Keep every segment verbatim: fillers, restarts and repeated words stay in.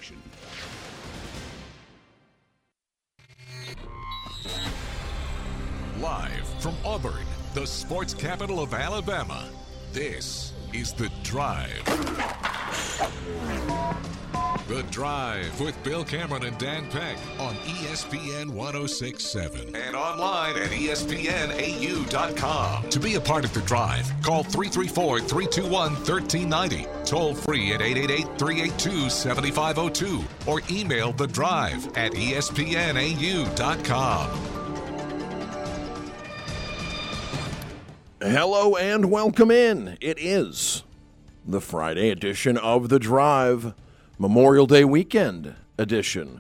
action. Live from Auburn, the sports capital of Alabama, this is The Drive. The Drive with Bill Cameron and Dan Peck on E S P N one oh six point seven and online at E S P N A U dot com. To be a part of The Drive, call three three four, three two one, one three nine zero, toll free at eight eight eight, three eight two, seven five zero two, or email The Drive at E S P N A U dot com. Hello and welcome in. It is the Friday edition of The Drive, Memorial Day weekend edition,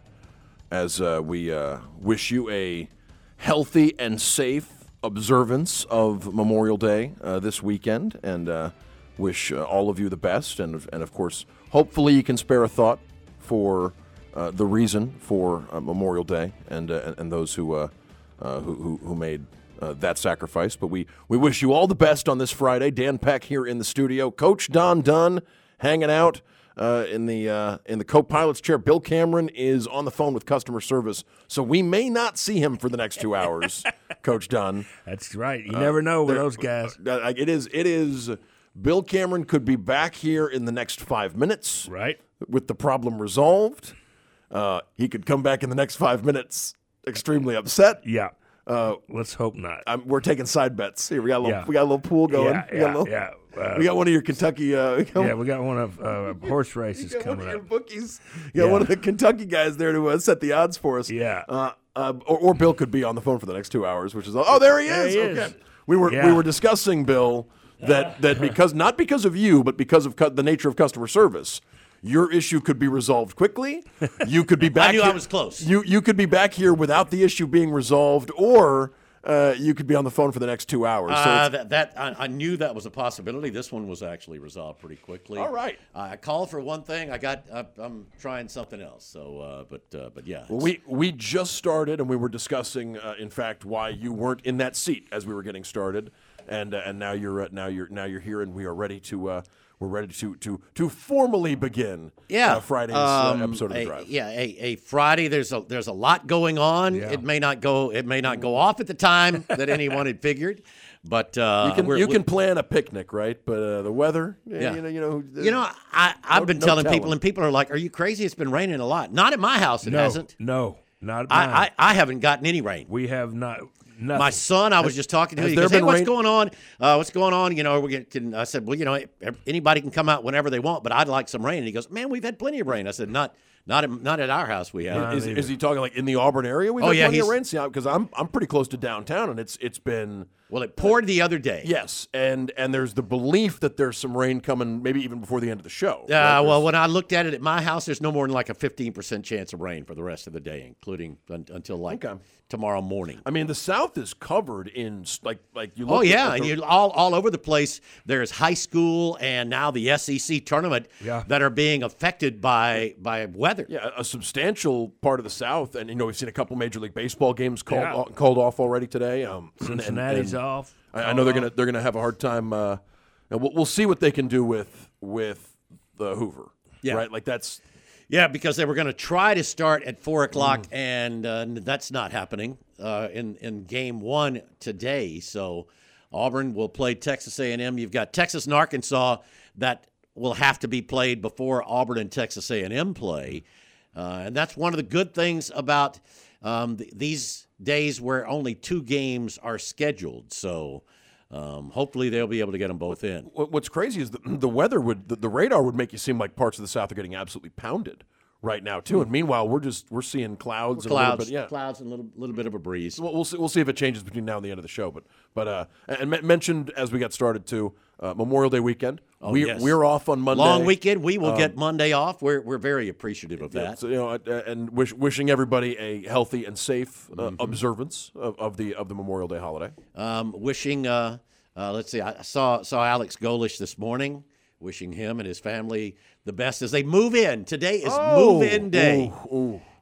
as uh, we uh, wish you a healthy and safe observance of Memorial Day uh, this weekend, and uh, wish uh, all of you the best, and, and of course, hopefully you can spare a thought for uh, the reason for uh, Memorial Day and uh, and those who, uh, uh, who, who who made Uh, that sacrifice. But we, we wish you all the best on this Friday. Dan Peck here in the studio. Coach Don Dunn hanging out uh, in the uh, in the co-pilot's chair. Bill Cameron is on the phone with customer service, so we may not see him for the next two hours. Coach Dunn. That's right. You uh, never know with those guys. Uh, it is. It is. Bill Cameron could be back here in the next five minutes. Right. With the problem resolved. Uh, he could come back in the next five minutes extremely upset. Yeah. Uh, Let's hope not. I'm, we're taking side bets here. We got a little, yeah. we got a little pool going. Yeah, we yeah, got a little, yeah. Uh, we got one of your Kentucky. Uh, we got yeah, we got one of uh, horse races got coming one of your up. Bookies. You got Yeah. one of the Kentucky guys there to uh, set the odds for us. Yeah. Uh, uh, or, or Bill could be on the phone for the next two hours, which is oh, there he There is. he okay. is. We were Yeah. we were discussing, Bill, that that because not because of you, but because of cu- the nature of customer service. Your issue could be resolved quickly. You could be back. I knew here, I was close. You you could be back here without the issue being resolved, or Uh, you could be on the phone for the next two hours. So uh, that, that I, I knew that was a possibility. This one was actually resolved pretty quickly. All right. Uh, I called for one thing. I got. I, I'm trying something else. So, uh, but uh, but yeah. Well, we we just started, and we were discussing, uh, in fact, why you weren't in that seat as we were getting started, and uh, and now you're uh, now you're now you're here, and we are ready to. Uh, We're ready to to to formally begin. Yeah, uh, Friday's um, uh, episode of the a, Drive. Yeah, a, a Friday. There's a there's a lot going on. Yeah. It may not go. It may not go off at the time that anyone had figured, but uh, you can we're, you we, can plan a picnic, right? But uh, the weather, yeah, Yeah. you know, you know, uh, You know, I I've no- been no telling telling. people, and people are like, "Are you crazy? It's been raining a lot." Not at my house. It no, hasn't. No, not at mine. I, I I haven't gotten any rain. We have not. Nothing. My son, I was just talking to him. has He there goes, "Hey, been what's rain- going on? Uh, what's going on? You know, we're getting." I said, "Well, you know, anybody can come out whenever they want, but I'd like some rain." And he goes, "Man, we've had plenty of rain." I said, "Not, not, at, not at our house. We have." is, is he talking like in the Auburn area? We've Oh, had yeah, plenty of he's- rain. See, because I'm I'm pretty close to downtown, and it's it's been. Well, it poured the other day. Yes, and and there's the belief that there's some rain coming, maybe even before the end of the show. Uh, right? well, when I looked at it at my house, there's no more than like a fifteen percent chance of rain for the rest of the day, including un- until like Okay. tomorrow morning. I mean, the South is covered in s- like like you. Look Oh yeah, at and the, you all all over the place. There's high school and now the S E C tournament Yeah. that are being affected by by weather. yeah, a substantial part of the South, and you know we've seen a couple Major League Baseball games called Yeah. o- called off already today. Um, and- Cincinnati's and off. I, I know they're gonna they're gonna have a hard time. Uh, and we'll, we'll see what they can do with with the Hoover. Yeah. right. Like that's Yeah, because they were going to try to start at four o'clock, Mm. and uh, that's not happening uh, in in game one today. So Auburn will play Texas A and M. You've got Texas and Arkansas that will have to be played before Auburn and Texas A and M play, uh, and that's one of the good things about um, th- these days where only two games are scheduled. So. Um, hopefully they'll be able to get them both in. what- what's crazy is the, the weather would the, the radar would make you seem like parts of the South are getting absolutely pounded right now too. And meanwhile, we're just we're seeing clouds, and a little Clouds, bit, yeah. clouds, and a little little bit of a breeze. We'll, we'll see. We'll see if it changes between now and the end of the show. But but uh, and men- mentioned as we got started too, uh, Memorial Day weekend. Oh, we yes. we're off on Monday. Long weekend. We will Um, get Monday off. We're we're very appreciative of Yeah, that. so, you know, uh, and wish, wishing everybody a healthy and safe uh, Mm-hmm. observance of, of the of the Memorial Day holiday. Um, wishing. Uh, uh, let's see. I saw saw Alex Golish this morning. Wishing him and his family the best as they move in. Today is move in day. Ooh, ooh.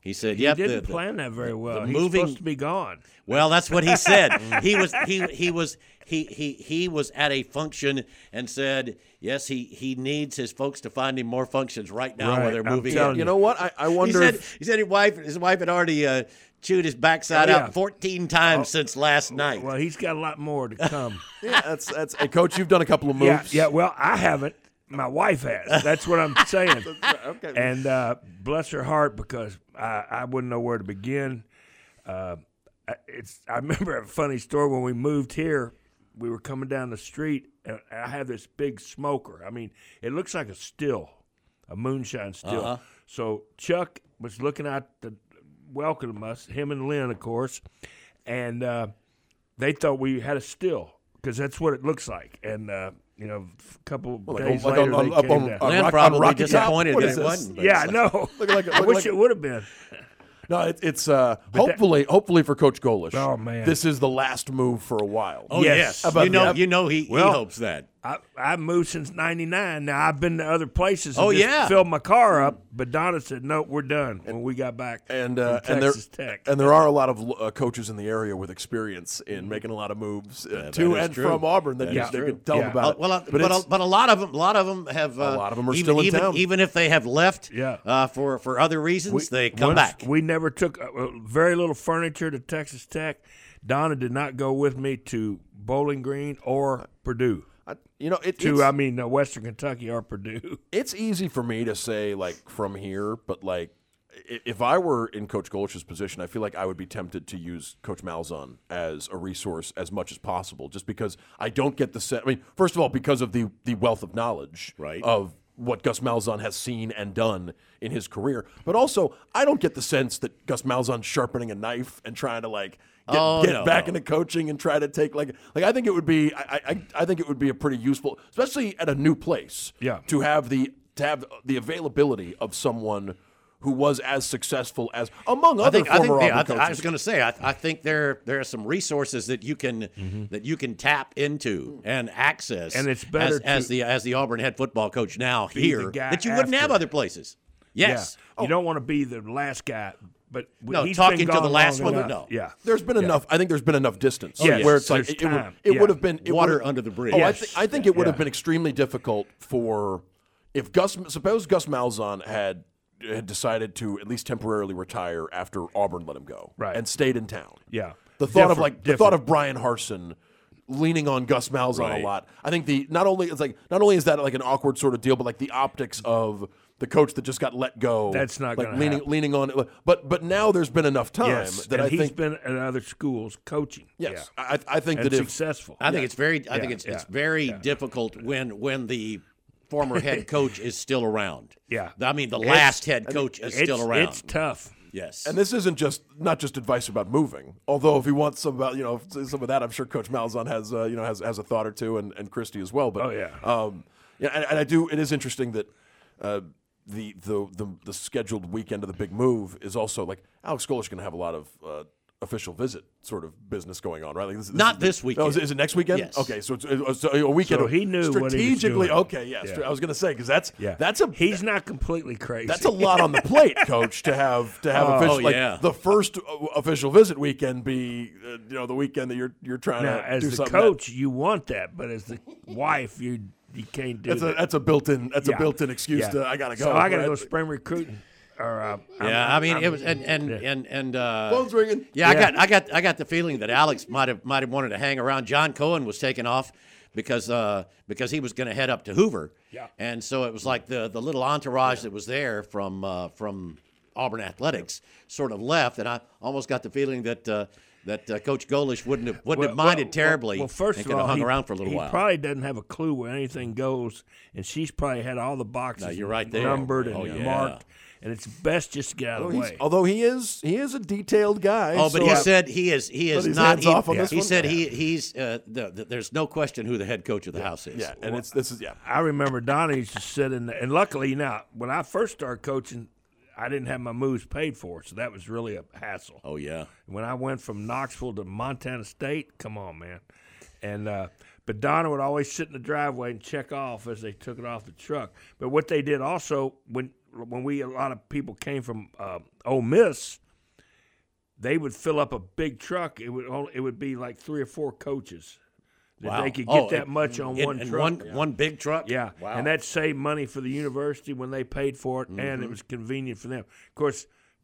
He said, He "Yep." didn't the, the, plan that very well. He's moving- supposed to be gone. Well, that's what he said. he was he he was he he he was at a function and said, yes, he he needs his folks to find him more functions right now Right, where they're I'm moving. telling in. You know what? I, I He wonder said if he said his wife his wife had already uh, chewed his backside Oh, yeah. out fourteen times since last night. Well, he's got a lot more to come. yeah, that's that's. Hey, Coach, you've done a couple of yeah, moves. yeah. Well, I haven't. My wife has. That's what I'm saying. Okay. And uh, bless her heart, because I, I wouldn't know where to begin. Uh, it's. I remember a funny story when we moved here. We were coming down the street, and I have this big smoker. I mean, it looks like a still, a moonshine still. Uh-huh. So Chuck was looking out to welcome us, him and Lynn, of course, and uh, they thought we had a still because that's what it looks like. And uh, you know, a couple like days on- like later, on- they up came on- down. on Lynn Rock- probably Rocky Top? disappointed What that is it this? wasn't. but Yeah, it's I know. Looking like a- I looking wish like a- it would have been. No, it, it's uh, hopefully hopefully for Coach Golish. Oh, man. this is the last move for a while. Oh Yes. yes, How about you know that? you know he, Well, he hopes that. I, I've moved since ninety-nine. Now, I've been to other places and Oh, just yeah. filled my car up, but Donna said, no, we're done when we got back and uh, from and there Texas Tech. and there are a lot of uh, coaches in the area with experience in making a lot of moves uh, that to is and true. from Auburn that, That you, is they true. could tell Yeah. them about Uh, it. well, uh, but but, a, it's- but a lot of them, a lot of them have. Uh, A lot of 'em are even, still in even, town. even if they have left. Yeah. Uh, for for other reasons, they come Once back. We never took uh, uh, very little furniture to Texas Tech. Donna did not go with me to Bowling Green or Purdue. I- you know, it, To, it's, I mean, uh, Western Kentucky or Purdue. it's easy for me to say like from here, but like i- if I were in Coach Golish's position, I feel like I would be tempted to use Coach Malzahn as a resource as much as possible, just because I don't get the set. I mean, first of all, because of the the wealth of knowledge Right. of what Gus Malzahn has seen and done in his career, but also I don't get the sense that Gus Malzahn's sharpening a knife and trying to like get, Oh, get no, back no. into coaching and try to take like like I think it would be I, I I think it would be a pretty useful, especially at a new place. Yeah. To have the to have the availability of someone who was as successful as among I other think, I, think former yeah, Auburn I, th- I coaches. was going to say, I, I think there there are some resources that you can Mm-hmm. that you can tap into and access, And it's better as, as to the as the Auburn head football coach now the here guy that you wouldn't have after. other places. Yes, Yeah. You don't want to be the last guy, but No, he's talking been to the gone last long one, enough. no. Yeah. There's been enough. I think there's been enough distance yes, where it's like there's it, it would time. it Yeah. would have been it Water would've- under the bridge. Oh, I, Yes. thi- I think it would have Yeah. been extremely difficult for if Gus suppose Gus Malzahn had had decided to at least temporarily retire after Auburn let him go Right. and stayed in town. Yeah. The thought of Different, like the different. thought of Brian Harsin leaning on Gus Malzahn Right. a lot. I think the not only it's like not only is that like an awkward sort of deal, but like the optics of the coach that just got let go. That's not like gonna leaning happen. leaning on. But but now there's been enough time Yes. that and I he's think been at other schools coaching. yes, Yeah. I I think And that if successful. I think it's very I think Yeah, it's it's yeah, very yeah. difficult when when the former head coach is still around. Yeah. I mean the It's- last head coach is it's, still around. It's tough. yes, And this isn't just not just advice about moving. Although if he wants some about you know some of that, I'm sure Coach Malzahn has uh, you know has has a thought or two, and, and Christie as well. But Oh, yeah. um, yeah, and, and I do. It is interesting that uh, the, the the the scheduled weekend of the big move is also like Alex Golish going to have a lot of. Uh, official visit sort of business going on, right? Like this, this Not is, this weekend. Oh, is, it, is it next weekend? Yes. Okay, so it's, it's a weekend. So of he knew what he was strategically. doing. Okay, yes. Yeah. I was going to say because that's Yeah. that's a He's not completely crazy. that's a lot on the plate, Coach, to have to have Oh, official like yeah. the first uh, official visit weekend be uh, you know the weekend that you're you're trying Now, to as do the something. coach, you want that, but as the wife, you you can't do that, that's a that. that's a built-in that's Yeah. a built-in excuse Yeah. to I gotta go. So I got to right? go spring recruiting. Or, uh, yeah. I'm- I mean I'm- it was and and yeah. and and uh, Phone's ringing. Yeah, I Yeah. got, I got, I got the feeling that Alex might have, might have wanted to hang around. John Cohen was taken off because, uh, because he was going to head up to Hoover. Yeah. And so it was like the, the little entourage that was there from, uh, from Auburn Athletics sort of left, and I almost got the feeling that, uh, that uh, Coach Golish wouldn't have, wouldn't have minded terribly. Well, first and of could have all, hung he, around for a little he while. probably doesn't have a clue where anything goes, and she's probably had all the boxes No, you're right there. numbered and Oh, yeah. marked, and it's best just to get out of the He's- way. although he is he is a detailed guy. Oh, but so he I- said he is. He is he's not. hands He, off on this he one? said Yeah. he he's. Uh, the, the, there's no question who the head coach of the house is. yeah, and it's this is yeah. I remember Donnie used to sit in, the, and luckily now, when I first started coaching, I didn't have my moves paid for, so that was really a hassle. Oh yeah. When I went from Knoxville to Montana State, come on, man. And uh, but Donna would always sit in the driveway and check off as they took it off the truck. But what they did also, when when we a lot of people came from uh, Ole Miss, they would fill up a big truck. It would only, it would be like three or four coaches. That Wow. they could get Oh, that in- much on in, one in truck. one yeah. one big truck. Yeah, Wow. and that saved money for the university when they paid for it, and Mm-hmm. it was convenient for them. Of course,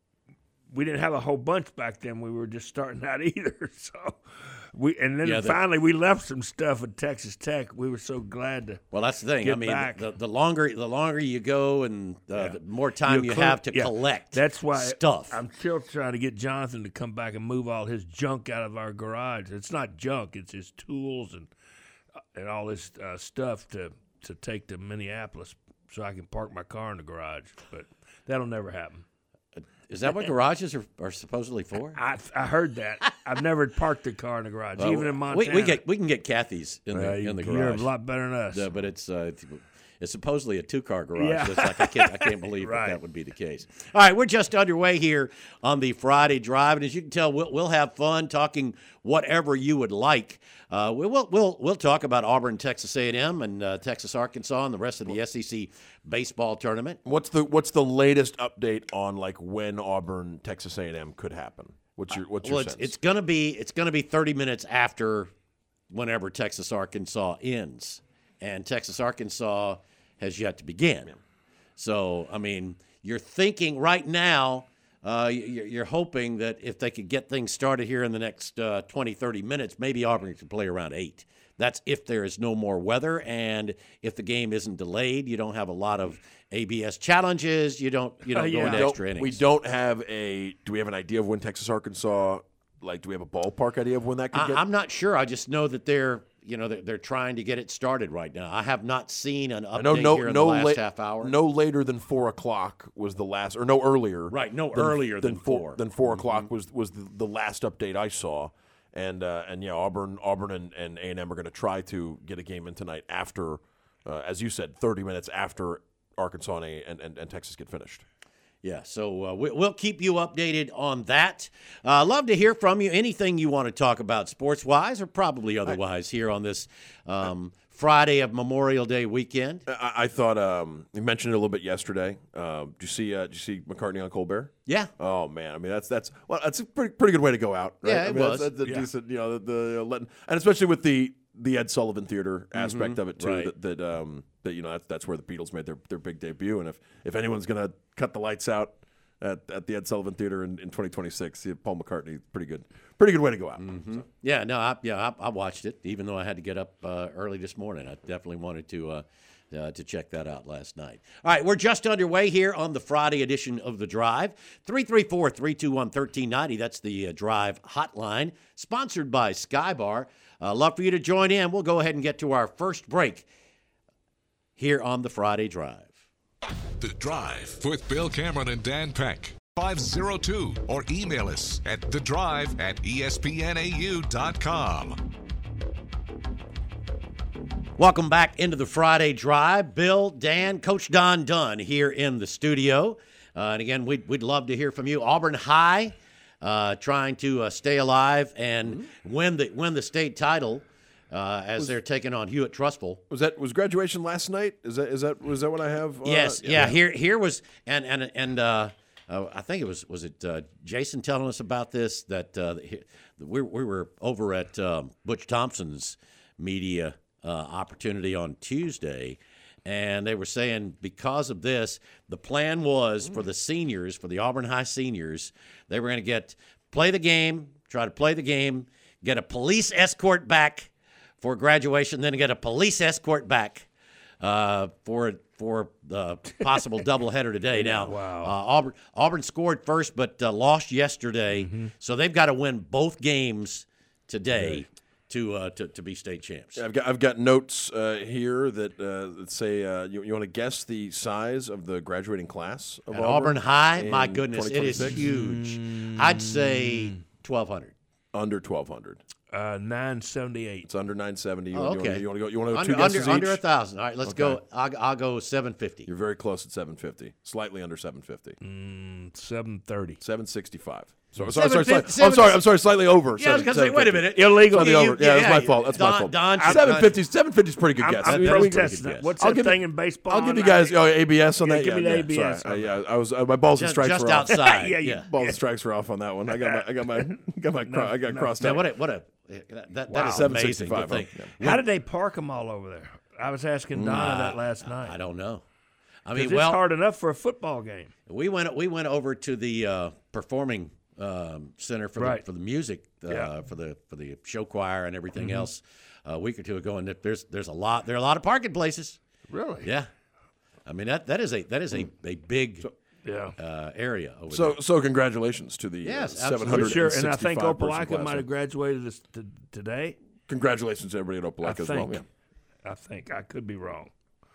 we didn't have a whole bunch back then. We were just starting out either. So we and then Yeah, the- finally we left some stuff at Texas Tech. We were so glad to. Well, that's the thing. I Get mean, back. the, the longer the longer you go, and uh, Yeah. the more time you, cl- have to yeah, collect. That's why stuff. I'm still trying to get Jonathan to come back and move all his junk out of our garage. It's not junk; it's his tools and and all this uh, stuff to to take to Minneapolis so I can park my car in the garage. But that'll never happen. Is that what garages are, are supposedly for? I I heard that. I've never parked a car in the garage, Well, even in we, Montana. we get we can get Kathy's in the Uh, in the you're garage. a lot better than us. Yeah, but it's uh, it's, it's supposedly a two car garage. Yeah. So it's like I can't I can't believe Right. that, that would be the case. All right, we're just underway here on the Friday Drive, and as you can tell, we'll we'll have fun talking whatever you would like. Uh, we will we'll we'll talk about Auburn, Texas A and M, and uh, Texas Arkansas, and the rest of the S E C baseball tournament. What's the what's the latest update on like when Auburn Texas A and M could happen? What's your what's your Well, it's, sense? it's gonna be it's gonna be thirty minutes after whenever Texas Arkansas ends, and Texas Arkansas has yet to begin. So I mean, you're thinking right now. Uh, you're, you're hoping that if they could get things started here in the next uh, twenty, thirty minutes, maybe Auburn can play around eight. That's if there is no more weather and if the game isn't delayed. You don't have a lot of A B S challenges. You don't you don't Uh, go yeah. into Don't- extra innings. we don't have a. Do we have an idea of when Texas Arkansas? Like, do we have a ballpark idea of when that could I, get? I'm not sure. I just know that they're you know they're, they're trying to get it started right now. I have not seen an update I know no here in no the last la- half hour. no later than four o'clock was the last, or no earlier. Right, no than- earlier than four. four. Than four o'clock was was the, the last update I saw, and uh, and yeah, Auburn Auburn and and A and M are going to try to get a game in tonight after, uh, as you said, thirty minutes after Arkansas and, and, and, and Texas get finished. Yeah, so uh, we, we'll keep you updated on that. Uh, love to hear from you. Anything you want to talk about sports-wise or probably otherwise here on this um, Friday of Memorial Day weekend. I, I thought um, you mentioned it a little bit yesterday. Uh, did you see? Uh, did you see McCartney on Colbert? Yeah. Oh man, I mean that's that's well, that's a pretty pretty good way to go out. Right? Yeah, I it mean, was. That's, that's a Yeah. decent, you know, the, the uh, letting, and especially with the the Ed Sullivan Theater aspect of it too. right. That, that um that you know that's that's where the Beatles made their, their big debut. And if if anyone's gonna cut the lights out at, at the Ed Sullivan Theater in, in twenty twenty-six, yeah, Paul McCartney, pretty good, pretty good way to go out. So. Yeah, no, I, yeah, I, I watched it, even though I had to get up uh, early this morning. I definitely wanted to uh, uh, to check that out last night. All right, we're just underway here on the Friday edition of The Drive. three three four, three two one, one three nine zero, that's the uh, Drive hotline, sponsored by Skybar. Uh, love for you to join in. We'll go ahead and get to our first break here on the Friday Drive. The Drive with Bill Cameron and Dan Peck. five oh two or email us at the drive at E S P N A U dot com. Welcome back into the Friday Drive. Bill, Dan, Coach Don Dunn here in the studio. Uh, and again, we'd, we'd love to hear from you. Auburn High uh, trying to uh, stay alive and Mm-hmm. win the win the state title uh, as they're taking on Hewitt Trustful. Was that was graduation last night? Is that is that was that what I have? Uh, Yes, yeah, Here here was and and and uh, uh, I think it was was it uh, Jason telling us about this that uh, he, we we were over at um, Butch Thompson's media uh, opportunity on Tuesday, and they were saying because of this, the plan was for the seniors, for the Auburn High seniors, they were going to get play the game, try to play the game, get a police escort back for graduation, then get a police escort back uh, for for the possible doubleheader today. Now, Wow. uh, Auburn Auburn scored first, but uh, lost yesterday, Mm-hmm. so they've got to win both games today to uh, to to be state champs. I've got I've got notes uh, here that, uh, that say uh, you, you want to guess the size of the graduating class of At Auburn High, in my goodness, it is twenty twenty-six? huge. I'd say twelve hundred. Under twelve hundred. Uh, nine seventy-eight. It's under nine seventy. You, Oh, you okay. Want, you want to go? You want to go Under two guesses under under a each? thousand. All right, let's go. Okay. I'll, I'll go seven fifty. You're very close at seven fifty. Slightly under seven fifty. Mm, seven thirty. seven sixty-five. So, sorry, sorry, Seven sorry. I'm fifty- sorry. I'm sorry. Slightly over. Yeah, I was Seven- gonna say, wait a 750. minute. Illegal. Slightly You- over. you- Yeah, that's my yeah, fault. That's my Don- fault. Don- seven fifty. seven fifty is pretty good I'm, guess. I'm That- that- protesting guess. it. What's I'll that give thing you- in baseball? I'll give you I'm guys not- oh, A B S on Yeah, that. give yeah, me the yeah, A B S Sorry. on I, yeah, I was uh, my balls and Just, strikes just were off. outside. Yeah, yeah. you- Balls Yeah. and strikes were off on that one. I got my I got my got my cro- I got no. crossed Man, out. what a what a that that, Wow. that is seven amazing to sixty-five, think. huh? How did they park them all over there? I was asking Donna that last night. I don't know. I 'Cause mean, it's well, hard enough for a football game. we went we went over to the uh, performing um, center for Right. the, for the music uh, Yeah. for the for the show choir and everything else a week or two ago, and there's there's a lot there are a lot of parking places. Really? Yeah, I mean that that is a that is a, a big Yeah. uh, area over So there. so congratulations to the Yes, uh, absolutely. seven hundred Sure, and I think sixty-five person Opelika class. might have graduated this t- today. Congratulations to everybody at I Opelika as well. think. Yeah. I think I could be wrong.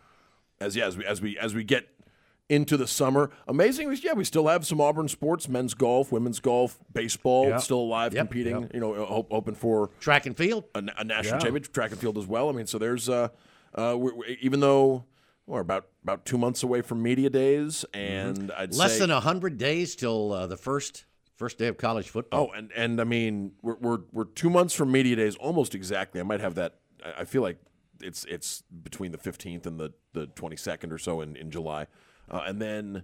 As yeah, as we as we as we get into the summer, amazing. we- Yeah, we still have some Auburn sports: men's golf, women's golf, baseball, Yep. still alive, Yep. competing. Yep. You know, ho- hoping for Track and field. a, a national Yeah. championship, track and field as well. I mean, so there's uh, uh, we we even though we're about about two months away from media days, and I'd Less say than a hundred days till uh, the first first day of college football. oh, and and I mean we're we're we're two months from media days, almost exactly. I might have that. I I feel like it's it's between the fifteenth and the the twenty-second or so in in July, uh, and then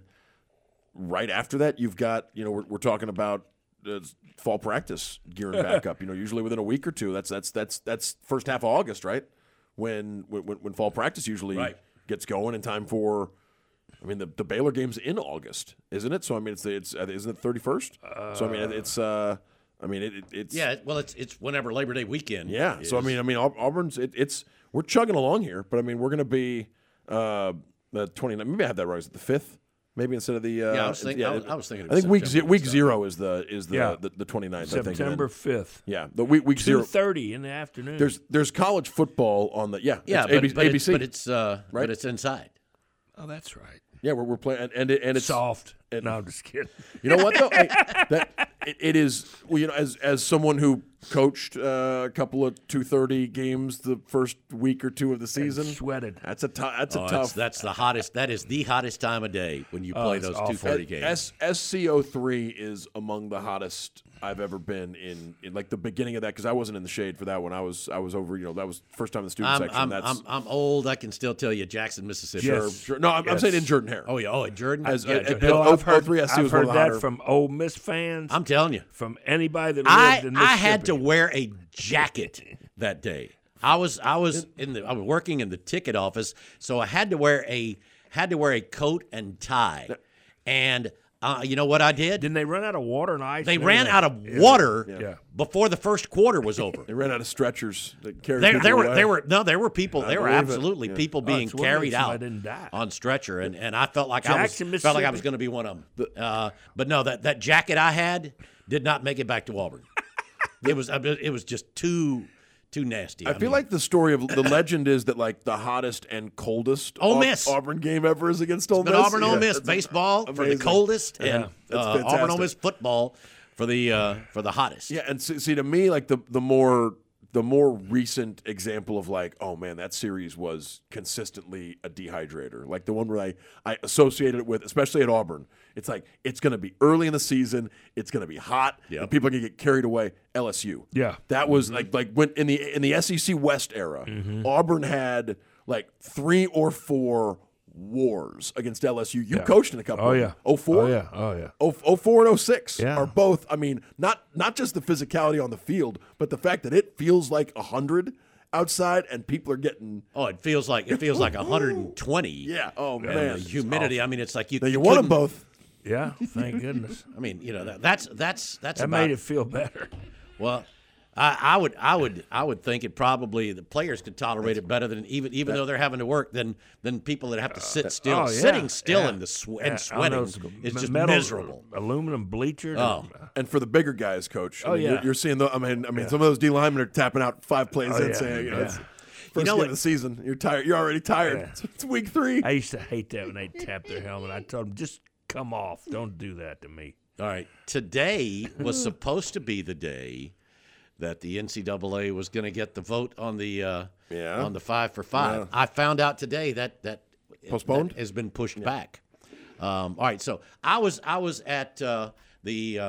right after that, you've got you know we're we're talking about. Uh, fall practice gearing back up. You know, usually within a week or two. That's that's that's that's first half of August, right? When when when fall practice usually Right. gets going in time for. I mean, the, the Baylor game's in August, isn't it? So I mean, it's it's uh, isn't it thirty first? So I mean, it's uh, I mean, it, it, it's Yeah, well, it's it's whenever Labor Day weekend. yeah. So I is. mean, I mean, Aub- Auburn's it, it's we're chugging along here, but I mean, we're going to be uh, the twenty. Maybe I have that right. Is it the fifth? Maybe instead of the uh, Yeah, I was thinking- I was- I was thinking it I was think week September ze- week and stuff. zero is the is the Yeah. the, the twenty-ninth, I think. and then- September fifth. Yeah, the week week Two zero. thirty in the afternoon. There's there's college football on the yeah yeah, it's but, A B C, but, A B it's, C. but it's uh, Right? but it's inside. oh, that's right. yeah we're, we're playing and and, it, and it's Soft. no, I'm just kidding. You know what though? Hey, that it, it is. Well, you know, as as someone who coached uh, a couple of two thirty games the first week or two of the season, sweated. that's a tough. That's a Oh, tough. that's, that's the hottest. That is the hottest time of day when you play it's those awful. two thirty games. S S C O three is among the hottest I've ever been in, in like the beginning of that because I wasn't in the shade for that one. I was I was over. You know, that was first time in the student I'm, section. I'm, that's I'm, I'm old. I can still tell you Jackson, Mississippi. sure, Yes. sure. No, I'm, I'm Yes. saying in Jordan Hare. Oh yeah. Oh, at Jordan. As- yeah, uh, Jordan. uh, Bill, oh, I've heard, oh, three S C I've was one heard of the that hotter- from Ole Miss fans, I'm telling you. from anybody that lived I in I Mississippi. had to wear a jacket that day. I was I was in the I was working in the ticket office, so I had to wear a had to wear a coat and tie. And uh, you know what I did? Didn't they run out of water and ice? They and ran everything? out of water Yeah. before the first quarter was over. They ran out of stretchers that carried There, people there were away. there were no there were people there were believe it. absolutely Yeah. people Oh, being it's one carried reason I out didn't die. on stretcher, and, and I felt like I was Jackson, felt like I was Mississippi. going to be one of them. Uh, but no, that, that jacket I had did not make it back to Auburn. It was it was just too too nasty. I feel like the story of the legend is that like the hottest and coldest Ole Au- Miss. Auburn game ever is against Ole but Miss. Auburn Ole Yeah, Miss that's baseball for the amazing. coldest, and That's uh, Auburn Ole fantastic. Miss football for the uh, for the hottest. Yeah, and see, see to me, like the the more the more recent example of like, oh man, that series was consistently a dehydrator. Like the one where I I associated it with, especially at Auburn. It's like it's going to be early in the season. It's going to be hot. Yep. And people are going to get carried away. L S U. Yeah. that was like like when in the in the S E C West era, Auburn had like three or four wars against L S U. You coached in a couple. Oh, of yeah. them. oh four Oh, yeah. Oh, yeah. Oh, oh four and oh six Yeah. are both. I mean, not not just the physicality on the field, but the fact that it feels like a hundred outside, and people are getting. Oh, it feels like it feels like one hundred twenty. Yeah. Oh And man. the humidity. I mean, it's like you. Now you won them couldn't- both. Yeah, thank goodness. I mean, you know, that, that's that's that's That about made it feel better. Well, I, I would, I would, I would think it probably the players could tolerate it better than even, even though they're having to work than than people that have to sit still. Oh, yeah, Sitting still yeah. in the swe- Yeah, and on sweating those is just metal- miserable. Aluminum bleacher. Oh. And for the bigger guys, coach. I Oh, mean, yeah. You're, you're seeing the. I mean, I mean, some of those D linemen are tapping out five plays Oh, in, yeah, saying, you know, yeah. it's first You know game what- of the season. You're tired. You're already tired. Yeah. It's, it's week three. I used to hate that when they tapped their helmet. I told them, just come off. Don't do that to me. All right, today was supposed to be the day that the N C double A was going to get the vote on the uh, Yeah. on the five for five. Yeah. I found out today that that Postponed? that has been pushed back. Um, all right, so I was I was at uh, the um,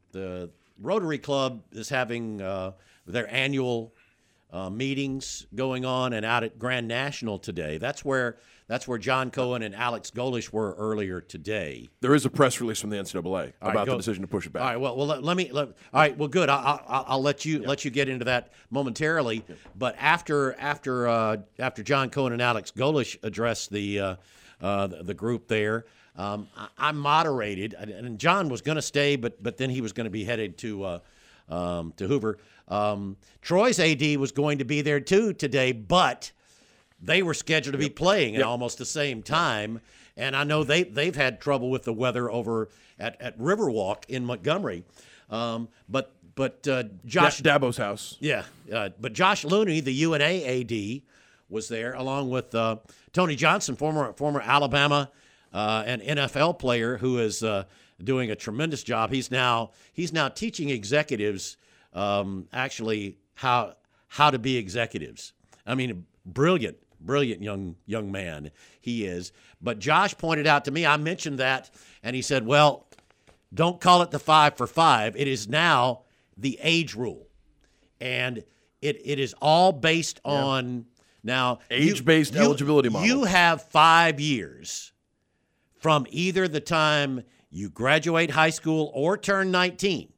the Rotary Club is having uh, their annual uh, meetings going on, and out at Grand National today. That's where that's where John Cohen and Alex Golish were earlier today. There is a press release from the N C double A right, about go. the decision to push it back. All right. Well, well, let, let me. Let, all right. Well, good. I, I, I'll let you yeah. let you get into that momentarily. Yeah. But after after uh, after John Cohen and Alex Golish addressed the uh, uh, the, the group there, um, I, I moderated, and John was going to stay, but but then he was going to be headed to uh, um, to Hoover. Um, Troy's A D was going to be there too today, but they were scheduled to be playing at yep. almost the same time. And I know they, they've had trouble with the weather over at, at Riverwalk in Montgomery. Um, but but uh, Josh Dabo's house. Yeah. Uh, but Josh Looney, the U N A A D, was there, along with uh, Tony Johnson, former former Alabama uh, and N F L player who is uh, doing a tremendous job. He's now he's now teaching executives um, actually how how to be executives. I mean, brilliant. Brilliant young young man he is. But Josh pointed out to me, I mentioned that, and he said, well, don't call it the five for five. It is now the age rule. And it it is all based yeah. on now age-based you, eligibility you, model. You have five years from either the time you graduate high school or turn nineteen.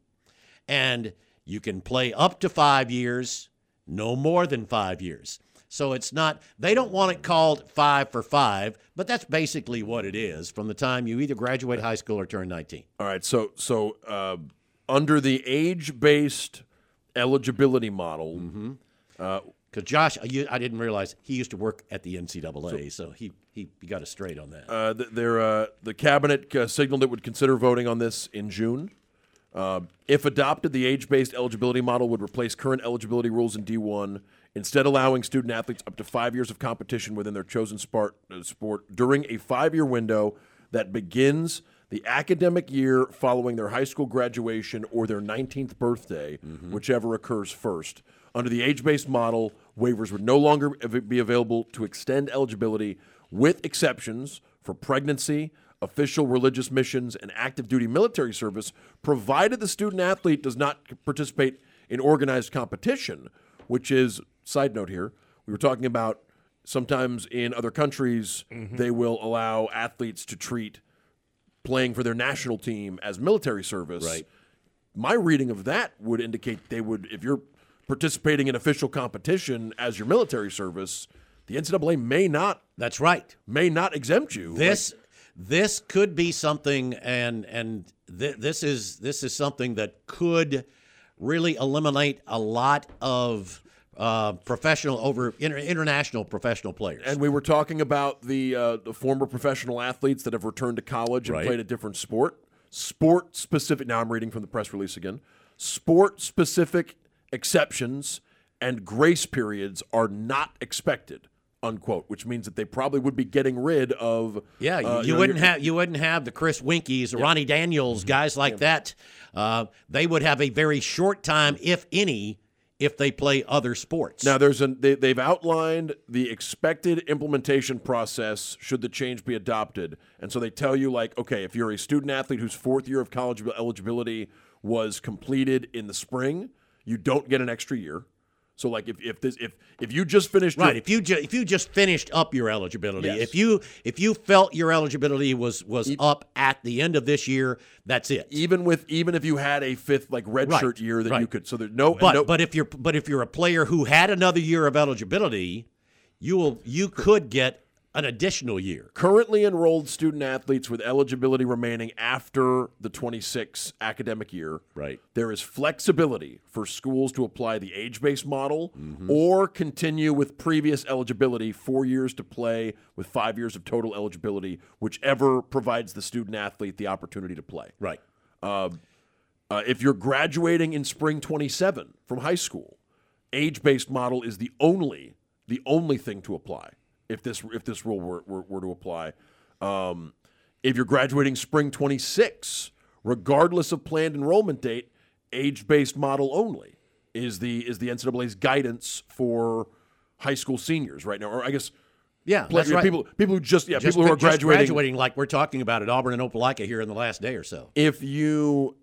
And you can play up to five years, no more than five years. So it's not, they don't want it called five for five, but that's basically what it is from the time you either graduate high school or turn nineteen. All right, so so uh, under the age-based eligibility model. Mm-hmm. Uh, Because Josh, I didn't realize he used to work at the N C double A, so, so he, he, he got us straight on that. Uh, they're, uh, the cabinet uh, signaled it would consider voting on this in June. Uh, if adopted, the age-based eligibility model would replace current eligibility rules in D one, instead allowing student-athletes up to five years of competition within their chosen sport, uh, sport during a five-year window that begins the academic year following their high school graduation or their nineteenth birthday, mm-hmm. whichever occurs first. Under the age-based model, waivers would no longer be available to extend eligibility, with exceptions for pregnancy, official religious missions, and active duty military service, provided the student-athlete does not participate in organized competition, which is, side note here, we were talking about sometimes in other countries, mm-hmm. they will allow athletes to treat playing for their national team as military service. Right. My reading of that would indicate they would, if you're participating in official competition as your military service, the N C double A may not. That's right. May not exempt you. This like, this could be something, and and th- this is this is something that could really eliminate a lot of uh, professional over inter- international professional players. And we were talking about the uh, the former professional athletes that have returned to college and right. played a different sport. Sport specific. Now I'm reading from the press release again. Sport specific exceptions and grace periods are not expected, unquote, which means that they probably would be getting rid of. Yeah, you, uh, you, you know, wouldn't have you wouldn't have the Chris Winkies, yeah. Ronnie Daniels, mm-hmm. guys like yeah. that. Uh, they would have a very short time, if any, if they play other sports. Now, there's an they, they've outlined the expected implementation process should the change be adopted, and so they tell you, like, okay, if you're a student athlete whose fourth year of college eligibility was completed in the spring, you don't get an extra year. So, like, if if this if if you just finished right, your, if you ju- if you just finished up your eligibility, yes. if you if you felt your eligibility was was e- up at the end of this year, that's it. Even with even if you had a fifth like redshirt right, year that right. you could, so there's no. But no, but if you're but if you're a player who had another year of eligibility, you will you could get an additional year. Currently enrolled student athletes with eligibility remaining after the twenty-six academic year, right. there is flexibility for schools to apply the age-based model mm-hmm. or continue with previous eligibility, four years to play with five years of total eligibility, whichever provides the student athlete the opportunity to play. Right. Uh, uh, if you're graduating in spring twenty-seven from high school, age-based model is the only the only thing to apply. If this if this rule were, were, were to apply, um, if you're graduating spring twenty-six, regardless of planned enrollment date, age-based model only is the is the N C double A's guidance for high school seniors right now, or I guess yeah, play, that's right. people people who just yeah just, people who are just graduating graduating like we're talking about at Auburn and Opelika here in the last day or so. If you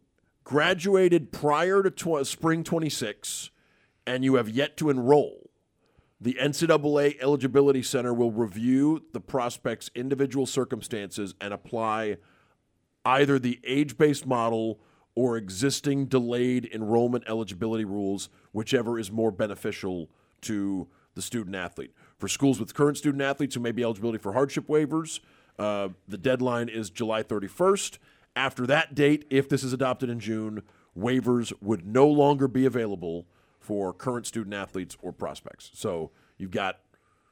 graduated prior to tw- spring twenty-six and you have yet to enroll, the N C double A Eligibility Center will review the prospect's individual circumstances and apply either the age-based model or existing delayed enrollment eligibility rules, whichever is more beneficial to the student athlete. For schools with current student athletes who may be eligibility for hardship waivers, uh, the deadline is July thirty-first. After that date, if this is adopted in June, waivers would no longer be available for current student athletes or prospects. So you've got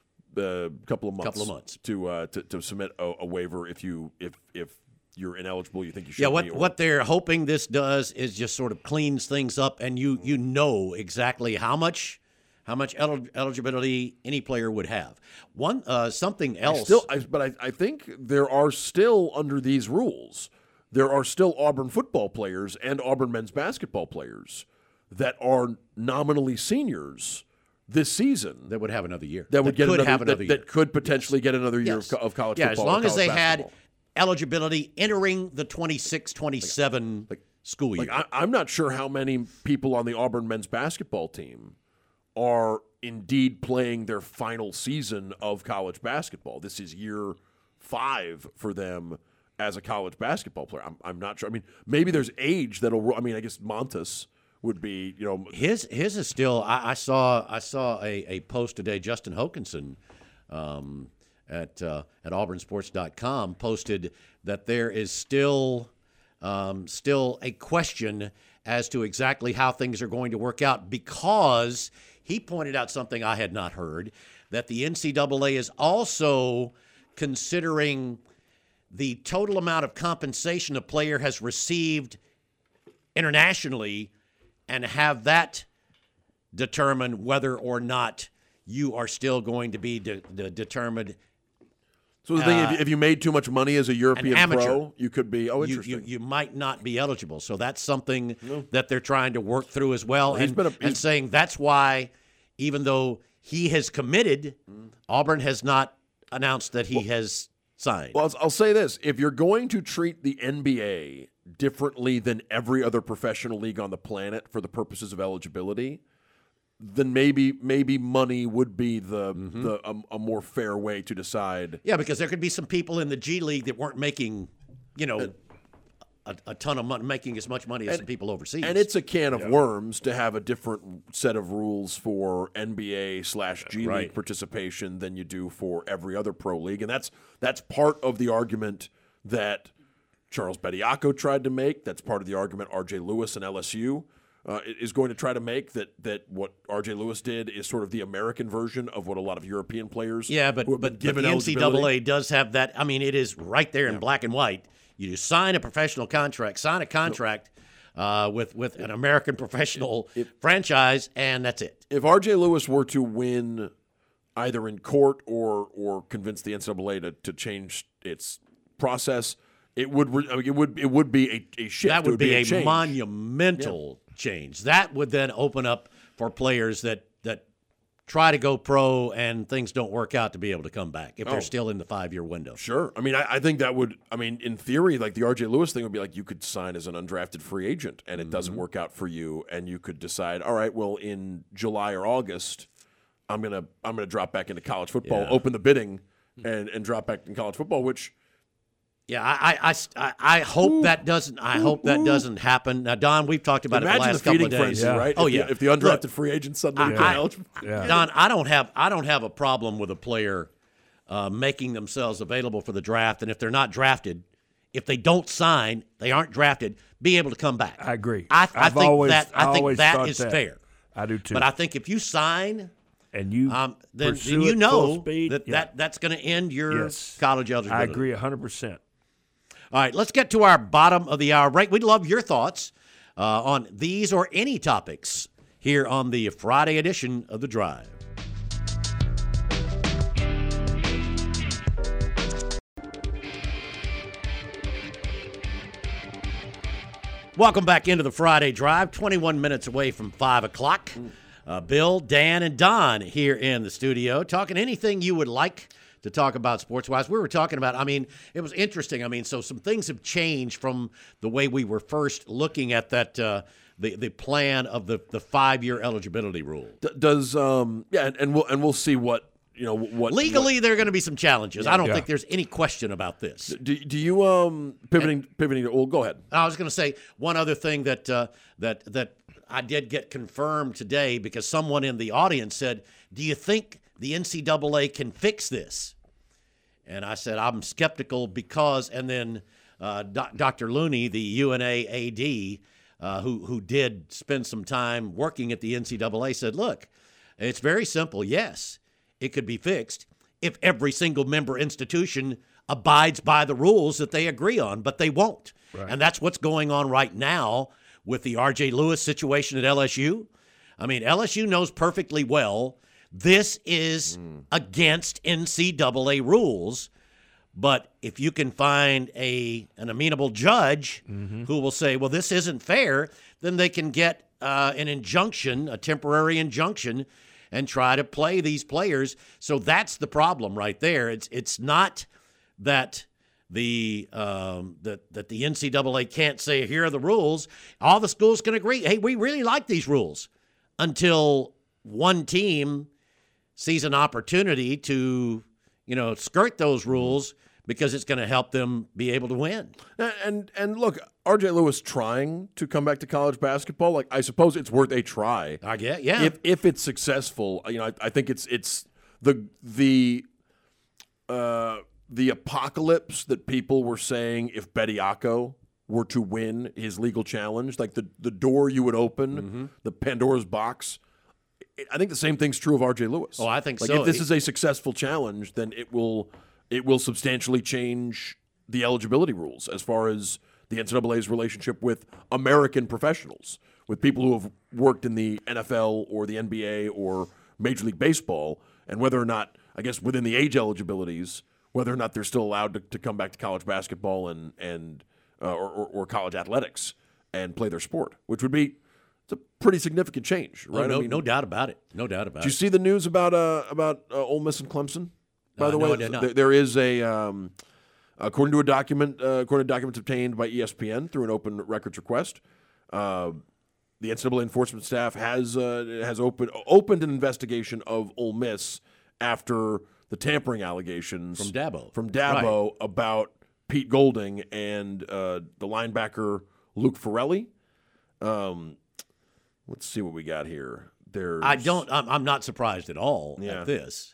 a couple of months, couple of months. to uh, to, to submit a, a waiver if you if if you're ineligible, you think you should. Yeah, what be, what they're hoping this does is just sort of cleans things up, and you you know exactly how much how much el- eligibility any player would have. One uh, something else, I still, I, but I, I think there are still under these rules, there are still Auburn football players and Auburn men's basketball players that are nominally seniors this season that would have another year. That would that get could another, have another that, year. that could potentially yes. get another year yes. of, of college yeah, football. as long as they basketball. had eligibility entering the twenty-six twenty-seven like, like, school year. Like I, I'm not sure how many people on the Auburn men's basketball team are indeed playing their final season of college basketball. This is year five for them as a college basketball player. I'm, I'm not sure. I mean, maybe there's age that'll. I mean, I guess Montes would be. You know, his his is still. I, I saw I saw a, a post today. Justin Hokanson um, at uh, at Auburn Sports dot com posted that there is still um, still a question as to exactly how things are going to work out, because he pointed out something I had not heard, that the N C double A is also considering the total amount of compensation a player has received internationally and have that determine whether or not you are still going to be de- de- determined. So the thing, uh, if, if you made too much money as a European amateur, pro, you could be. Oh, you, interesting. you, you might not be eligible. So that's something no. that they're trying to work through as well. well and, a, and saying that's why, even though he has committed, mm. Auburn has not announced that he well, has signed. Well, I'll, I'll say this. If you're going to treat the N B A differently than every other professional league on the planet for the purposes of eligibility, then maybe maybe money would be the mm-hmm. the a, a more fair way to decide. Yeah, because there could be some people in the G League that weren't making, you know, uh, a, a ton of money, making as much money as and, some people overseas. And it's a can of yeah. worms to have a different set of rules for N B A slash G League right. participation than you do for every other pro league, and that's that's part of the argument that Charles Bediako tried to make. That's part of the argument R J Lewis and L S U uh, is going to try to make, that that what R J Lewis did is sort of the American version of what a lot of European players. Yeah, but but, but the N C double A does have that. I mean, it is right there in yeah. black and white. You sign a professional contract, sign a contract uh, with with an American professional if, franchise, and that's it. If R J Lewis were to win either in court or or convince the N C double A to, to change its process, it would I mean, it would it would be a, a shift. That would, would be, be a, a change. monumental yeah. change. That would then open up for players that that try to go pro and things don't work out to be able to come back if oh. they're still in the five-year window. Sure. I mean, I, I think that would, I mean, in theory, like the R J Lewis thing would be like you could sign as an undrafted free agent and it mm-hmm. doesn't work out for you, and you could decide, all right, well, in July or August, I'm gonna I'm gonna drop back into college football, yeah. open the bidding, and and drop back in college football, which. Yeah, I I, I, I hope ooh, that doesn't. I ooh, hope that ooh. doesn't happen. Now, Don, we've talked about Imagine it the last the couple of days, frenzy, yeah. right? Oh if yeah. The, if the undrafted Look, free agent suddenly I, eligible, yeah. Don, I don't have I don't have a problem with a player uh, making themselves available for the draft, and if they're not drafted, if they don't sign, they aren't drafted, be able to come back. I agree. I, I I've think always, that I, I think that is that. fair. I do too. But I think if you sign. And you um, then, pursue then you it know full speed, that, yeah. that that's going to end your yes. college eligibility. I agree one hundred percent. All right, let's get to our bottom of the hour break. We'd love your thoughts uh, on these or any topics here on the Friday edition of The Drive. Welcome back into the Friday Drive, twenty-one minutes away from five o'clock. Uh, Bill, Dan, and Don here in the studio talking anything you would like to talk about sports-wise. We were talking about, I mean, it was interesting. I mean, so some things have changed from the way we were first looking at that, uh, the the plan of the, the five-year eligibility rule. D- does um yeah, and, and we'll and we'll see what you know what legally what, there are going to be some challenges. I don't Yeah. think there's any question about this. do, do you um pivoting and, pivoting to, well go ahead. I was going to say one other thing that uh, that that I did get confirmed today because someone in the audience said, "Do you think the N C double A can fix this?" And I said, "I'm skeptical because," and then uh, Do- Doctor Looney, the U N A A D, uh, who who did spend some time working at the N C double A, said, "Look, it's very simple. Yes, it could be fixed if every single member institution abides by the rules that they agree on, but they won't." Right. And that's what's going on right now with the R J Lewis situation at L S U. I mean, L S U knows perfectly well this is mm. against N C double A rules. But if you can find a an amenable judge mm-hmm. who will say, well, this isn't fair, then they can get uh, an injunction, a temporary injunction, and try to play these players. So that's the problem right there. It's it's not that the um, that that the N C double A can't say, here are the rules. All the schools can agree, hey, we really like these rules, until one team sees an opportunity to, you know, skirt those rules because it's going to help them be able to win. And and look, R J Lewis trying to come back to college basketball, like I suppose it's worth a try. I get, yeah. If if it's successful, you know, I, I think it's it's the the uh, the apocalypse that people were saying if Bediako were to win his legal challenge, like the the door you would open, mm-hmm. the Pandora's box. I think the same thing's true of R J Lewis. Oh, I think like so. If this is a successful challenge, then it will it will substantially change the eligibility rules as far as the N C double A's relationship with American professionals, with people who have worked in the N F L or the N B A or Major League Baseball, and whether or not, I guess, within the age eligibilities, whether or not they're still allowed to, to come back to college basketball and and uh, or, or, or college athletics and play their sport, which would be it's a pretty significant change, right? Oh, no, I mean, no doubt about it. No doubt about did you it. see the news about uh, about uh, Ole Miss and Clemson? By Uh, the no, way, I did not. there, there is a um, according to a document, uh, according to documents obtained by E S P N through an open records request, uh, the N C double A enforcement staff has uh, has opened opened an investigation of Ole Miss after the tampering allegations From Dabo. from Dabo Right. about Pete Golding and uh, the linebacker Luke Farrelly. Um, let's see what we got here. There's I don't. I'm, I'm not surprised at all Yeah. at this.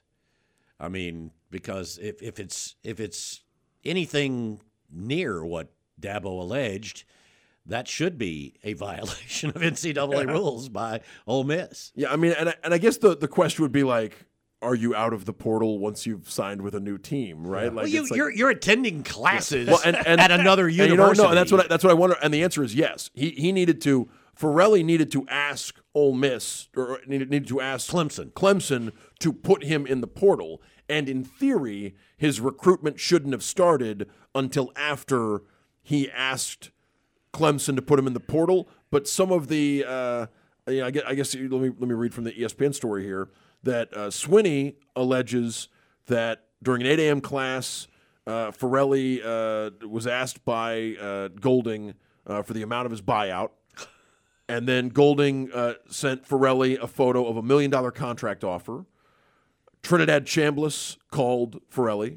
I mean, because if, if it's if it's anything near what Dabo alleged, that should be a violation of N C double A Yeah. rules by Ole Miss. Yeah, I mean, and I, and I guess the, the question would be like, are you out of the portal once you've signed with a new team, right? Like, Well, you, it's like- you're you're attending classes Well, and- and- at another and university. you know, no, and that's what I, that's what I wonder. And the answer is yes. He he needed to. Farrelly needed to ask Ole Miss or needed, needed to ask Clemson. Clemson to put him in the portal. And in theory, his recruitment shouldn't have started until after he asked Clemson to put him in the portal. But some of the, uh, you know, I guess, I guess let me let me read from the E S P N story here that uh, Swinney alleges that during an eight a.m. class, uh, Farrelly uh, was asked by uh, Golding uh, for the amount of his buyout. And then Golding uh, sent Farrelly a photo of a million dollar contract offer. Trinidad Chambliss called Farrelly.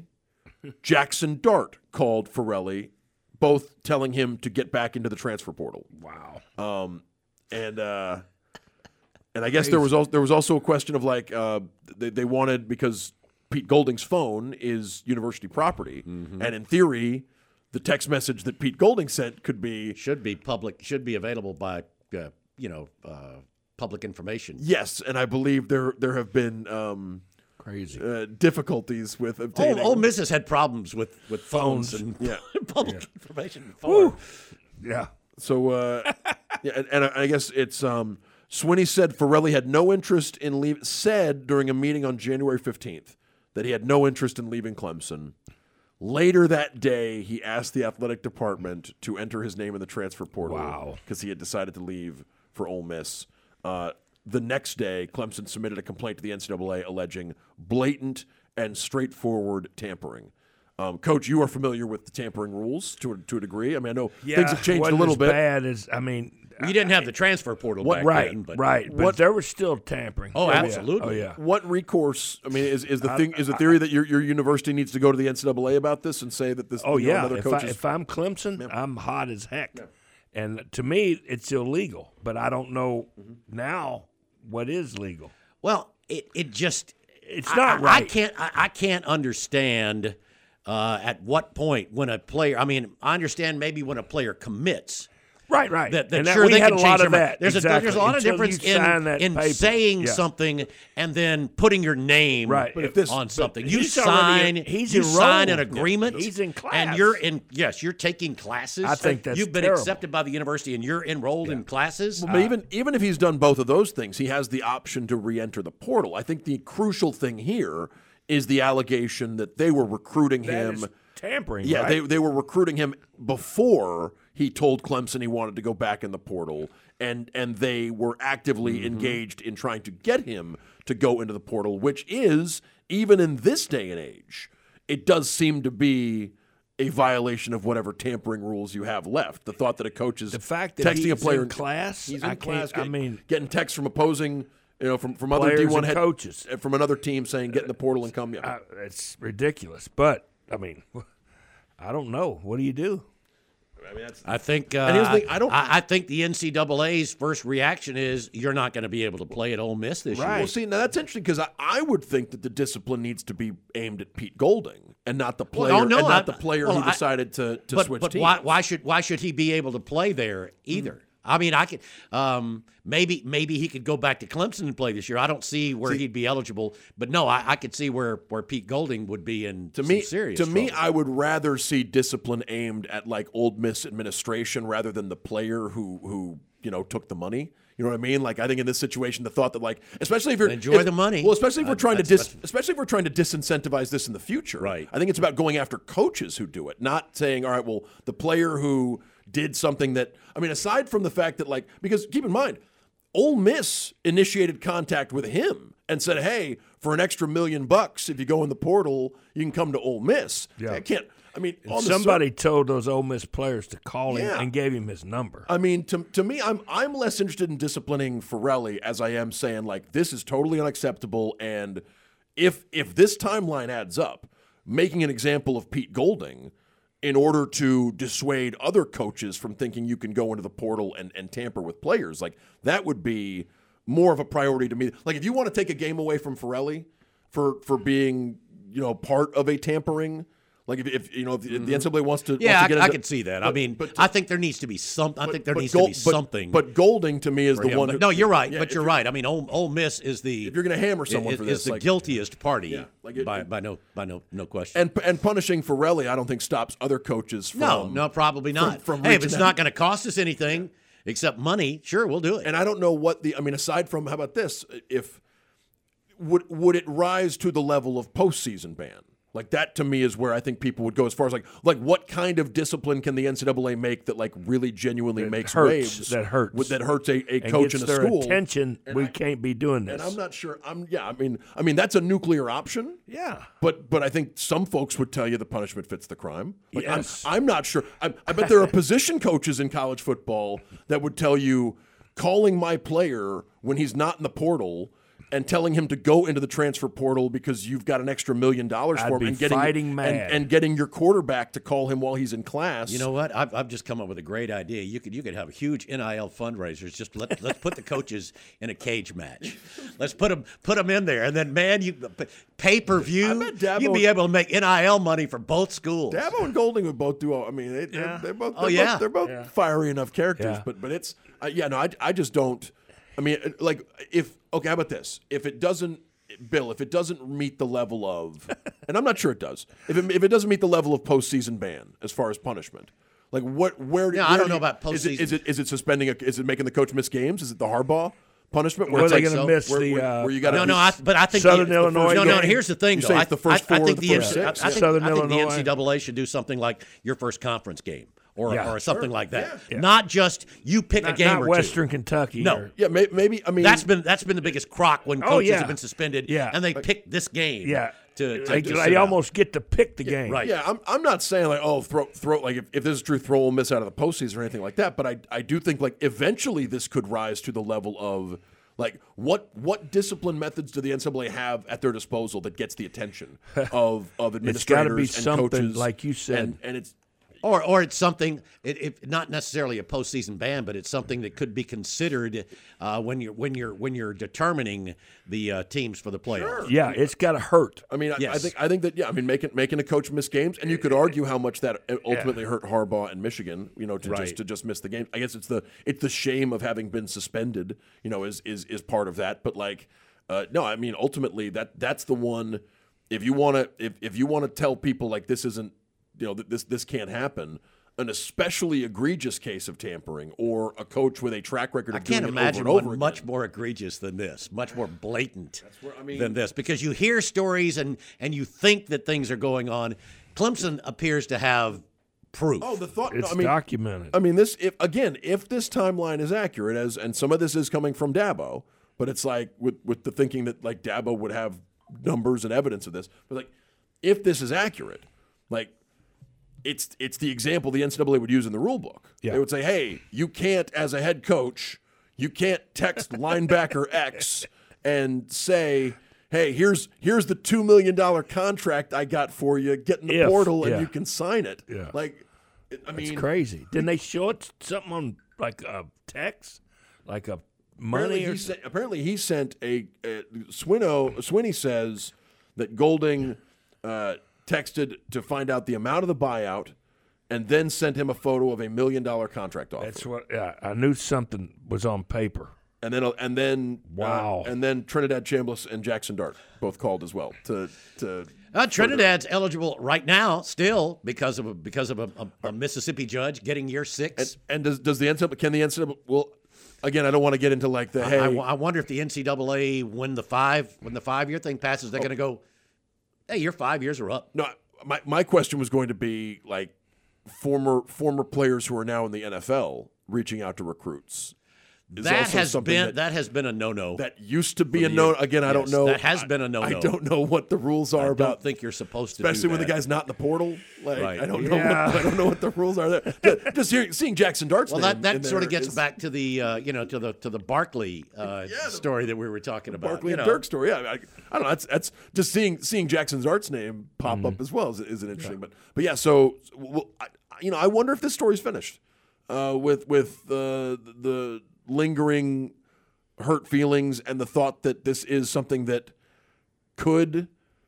Jackson Dart called Farrelly, both telling him to get back into the transfer portal. Wow. Um, and uh, and I guess there was also, there was also a question of like uh, they, they wanted, because Pete Golding's phone is university property, mm-hmm. and in theory, the text message that Pete Golding sent could be should be public, should be available by uh, you know uh, public information. Yes, and I believe there there have been um, Crazy uh, difficulties with obtaining. Ole, Ole Miss has had problems with, with phones, Phones. and Yeah. public Yeah. information before. Yeah. So, uh, yeah, and, and I guess it's um, Swinney said Farrelly had no interest in leave. Said during a meeting on January fifteenth that he had no interest in leaving Clemson. Later that day, he asked the athletic department to enter his name in the transfer portal. Wow. Because he had decided to leave for Ole Miss. Uh, the next day, Clemson submitted a complaint to the N C double A alleging blatant and straightforward tampering. Um, Coach, you are familiar with the tampering rules to a, to a degree. I mean, I know yeah, things have changed a wasn't little as bit. bad as I mean. You didn't have the transfer portal What- back Right, then. But right, but what- there was still tampering. Oh, yeah. absolutely. Oh, yeah. What recourse? I mean, is, is the thing is the theory that your your university needs to go to the N C double A about this and say that this? Oh you know, yeah. another If, coach I, is, if I'm Clemson, I'm hot as heck, and to me, it's illegal. But I don't know now what is legal. Well, it, it just It's I- not I, right. I can't I, I can't understand uh, at what point when a player. I mean, I understand maybe when a player commits. Right, right. That, that and that, sure we they had can a change lot their of mind. that. There's exactly. a there's a lot Until of difference you sign in that in paper. saying Yeah. something and then putting your name Right. But if this- on but something. You he's sign already- he's you sign an enrolled. agreement. He's in class. and you're in. Yes, you're taking classes. I think that's you've been terrible. accepted by the university and you're enrolled in classes. But even even if he's done both of those things, he has the option to re-enter the portal. I think the crucial thing here is the allegation that they were recruiting That him. is tampering. Yeah, right? they they were recruiting him before he told Clemson he wanted to go back in the portal, and and they were actively Mm-hmm. engaged in trying to get him to go into the portal, which is, even in this day and age, it does seem to be a violation of whatever tampering rules you have left. The thought that a coach is The fact that texting he's a player in class, he's in I class, can't- I get- mean- getting texts from opposing, you know, from from other Players D one and head coaches. from another team saying get in the portal and come. Yeah. I, it's ridiculous. But I mean, I don't know. What do you do? I mean, that's, I think. Uh, And here's the thing, I don't- I, I think the N C double A's first reaction is you're not going to be able to play at Ole Miss this Right. year. Well, see, now that's interesting because I, I would think that the discipline needs to be aimed at Pete Golding and not the player, Well, no, and not I- the player well, who I- decided to, to but switch but teams. why, why should why should he be able to play there either? I mean, I could um, maybe maybe he could go back to Clemson and play this year. I don't see where he'd be eligible, but no, I, I could see where, where Pete Golding would be in to some me, serious to me, trouble. I would rather see discipline aimed at like Ole Miss administration rather than the player who who you know took the money. You know what I mean? Like I think in this situation, the thought that like, especially if you're Enjoy if- the money. Well, especially if we're Uh, trying to that's- dis, especially if we're trying to disincentivize this in the future. Right. I think it's about going after coaches who do it, not saying, all right, well, the player who did something that I mean, aside from the fact that like, because keep in mind, Ole Miss initiated contact with him and said, hey, for an extra million bucks, if you go in the portal, you can come to Ole Miss. Yeah. I can't. I mean, on the Somebody told those Ole Miss players to call him Yeah. and gave him his number. I mean, to, to me, I'm I'm less interested in disciplining Ferrelli as I am saying like this is totally unacceptable. And if if this timeline adds up, making an example of Pete Golding in order to dissuade other coaches from thinking you can go into the portal and, and tamper with players, like that would be more of a priority to me. Like if you want to take a game away from Ferrelli for for being you know part of a tampering. Like if, if you know if the N C double A wants to, yeah, wants to I, get I into, can see that. I but- mean, but I think there needs to be some. I think there but needs Gold- to be but- something. But Golding to me is for the him. one. But Who, no, you're right. yeah, but if you're right. I mean, Ole, Ole Miss is the If you're going to hammer someone is, for this, is the like, guiltiest party. Yeah, like it- by by no by no no question. and and punishing Ferrelli, I don't think stops other coaches from. no, no, probably not. from hey, if reaching it's out. not going to cost us anything except money, sure, we'll do it. And I don't know what the. I mean, aside from how about this? If would would it rise to the level of postseason ban? Like that to me is where I think people would go as far as like like what kind of discipline can the N C double A make that like really genuinely That makes hurts, waves that hurts. with- that hurts a, a and coach gets in a their school. attention. We I- can't be doing this. And I'm not sure. I'm yeah. I mean I mean that's a nuclear option. Yeah. But but I think some folks would tell you the punishment fits the crime. Like, Yes. I'm, I'm not sure. I, I bet there are position coaches in college football that would tell you calling my player when he's not in the portal and telling him to go into the transfer portal because you've got an extra million dollars I'd for him be and getting fighting and, mad. and getting your quarterback to call him while he's in class. You know what? I've, I've just come up with a great idea. You could you could have huge N I L fundraisers. Just let let's put the coaches in a cage match. Let's put them put them in there, and then man, you pay per I view. bet Dabo- You'd be able to make N I L money for both schools. Dabo and Golding would both do. I mean, they, they're, Yeah. they're both. Oh, They're yeah. both, they're both Yeah. fiery enough characters. Yeah. But but it's uh, yeah. No, I I just don't. I mean, like if okay, how about this? If it doesn't, Bill, if it doesn't meet the level of, and I'm not sure it does. If it if it doesn't meet the level of postseason ban as far as punishment, like what where? Yeah, where I don't do know you- about Is it, postseason. is it is it suspending? A, is it making the coach miss games? Is it the Harbaugh punishment? Were it's they like- going to so? miss where, the? where, uh, where you got No, no, I, but I think Southern the, Illinois No, no. game. Here's the thing, You though. say I, it's the first I, I four or think the the, first N- I, I six. think, Southern I think the Illinois. N C double A should do something like your first conference game, or Yeah. or something like that. Yeah. Not just you pick a not, game not or two. Western Kentucky. No. or- yeah, may, maybe I mean That's been that's been the biggest crock when Oh, coaches yeah. have been suspended, Yeah. and they pick this game. Yeah. to, to They, to they sit out. almost get to pick the game. right. Yeah, I'm, I'm not saying like, oh, throw, throw, like if, if this is true, throw Ole Miss out of the postseason or anything like that. But I, I do think like eventually this could rise to the level of like what, what discipline methods do the N C double A have at their disposal that gets the attention of of It's got to administrators be and something coaches, like you said. and, and it's Or, or it's something, it, it, not necessarily a postseason ban, but it's something that could be considered uh, when you're when you're when you're determining the uh, teams for the playoffs. Yeah, it's got to hurt. I mean, I, I Yes. think I think that yeah. I mean, making making a coach miss games, and you could argue how much that ultimately hurt Harbaugh and Michigan. You know, to Right. just to just miss the game. I guess it's the it's the shame of having been suspended. You know, is is is part of that. But like, uh, no, I mean, ultimately that that's the one. If you want to, if if you want to tell people like this isn't, you know, that this this can't happen. An especially egregious case of tampering, or a coach with a track record of I can't doing imagine it over and over one again. much more egregious than this, much more blatant where- I mean- than this, because you hear stories and, and you think that things are going on. Clemson appears to have proof. Oh, the thought. no, It's I mean, documented. I mean, this. If again, if this timeline is accurate, as and some of this is coming from Dabo, but it's like with with the thinking that like Dabo would have numbers and evidence of this. But like, if this is accurate, like it's it's the example the N C double A would use in the rule book. Yeah. They would say, hey, you can't, as a head coach, you can't text linebacker X and say, hey, here's here's the two million dollar contract I got for you. Get in the If, portal and yeah. you can sign it. Yeah. Like, it- I mean, It's crazy. Didn't they show it something on like a text, like a Apparently money or he, sent, apparently he sent a, a Swino. Swinney says that Golding uh, texted to find out the amount of the buyout, and then sent him a photo of a million dollar contract offer. That's what. Yeah, I knew something was on paper. and then and then Wow. uh, and then Trinidad Chambliss and Jackson Dart both called as well to to. Uh, Trinidad's eligible right now still because of a, because of a, a, a Mississippi judge getting year six. And, and does does the N C double A can the N C double A well again I don't want to get into like the hey I, I wonder if the N C double A when the five when the five year thing passes, they're going to go, hey, your five years are up. no my my question was going to be like former former players who are now in the N F L reaching out to recruits. Is That also has something been that, that has been a no no. that used to be a the no. year. Again, I don't Yes, know. that has I- been a no-no. I don't know what the rules are I about. don't think you're supposed to, especially do when the that. guy's not in the portal. Like Right. I don't know. Yeah. What, I don't know what the rules are there. Just- Just hearing, seeing Jackson Dart's Well, name that, in that sort of there gets is- back to the uh, you know to the to the Barkley uh, Yeah, the- story that we were talking about. Barkley you and know. Dirk story. Yeah, I, I don't know. That's that's just seeing seeing Jackson Dart's name pop Mm-hmm. up as well is, is an interesting. But but yeah, so well, I, you know, I wonder if this story's finished uh, with with uh, the lingering hurt feelings and the thought that this is something that could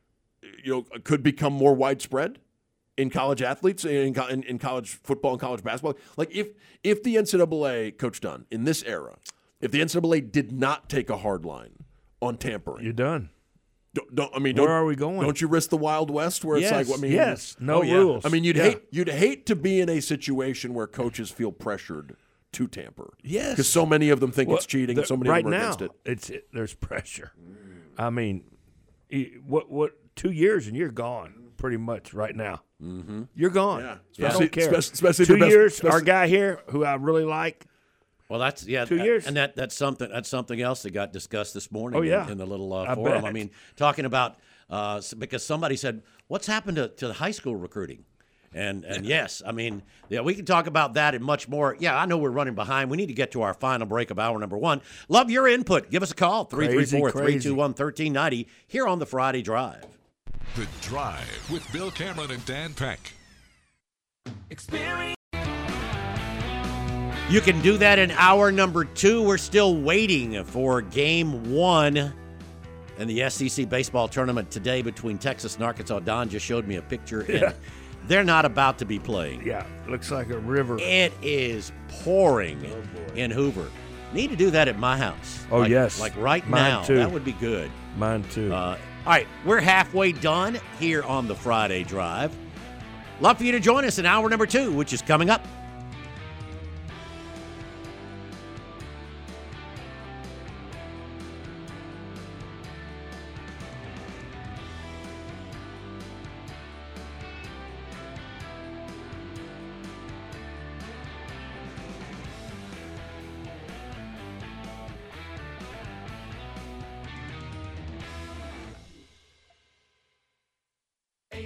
you know could become more widespread in college athletes in, co- in, in college football and college basketball. Like if if the N C double A, Coach Dunn, in this era, if the N C double A did not take a hard line on tampering, You're done. don't, don't I mean Where don't, are we going? Don't you risk the Wild West where it's Yes, like I mean yes, no oh, yeah. rules. I mean you'd Yeah. hate you'd hate to be in a situation where coaches feel pressured to tamper. Yes. because so many of them think Well, it's cheating, the- and so many right of them are now, against it. It's it, there's pressure. I mean, e- what what two years and you're gone pretty much right now. Mm-hmm. You're gone. Yeah. I Especially- don't care. especially- especially if two your best- years. especially- Our guy here, who I really like. Well, that's yeah, Two that- years. and that that's something that's something else that got discussed this morning. Oh, yeah. in, in the little uh, I forum. bet. I mean, talking about uh, s- because somebody said, "What's happened to, to the high school recruiting?" And and yes, I mean, yeah, we can talk about that and much more. Yeah, I know we're running behind. We need to get to our final break of hour number one. Love your input. Give us a call three three four, three two one, one three nine zero here on the Friday Drive. The Drive with Bill Cameron and Dan Peck. You can do that in hour number two. We're still waiting for game one in the S E C baseball tournament today between Texas and Arkansas. Don just showed me a picture, and Yeah. they're not about to be playing. Yeah, looks like a river. It is pouring in Hoover. Need to do that at my house. Oh, Like- yes. Like right Mine now. too. That would be good. Mine too. Uh, all right, we're halfway done here on the Friday Drive. Love for you to join us in hour number two, which is coming up.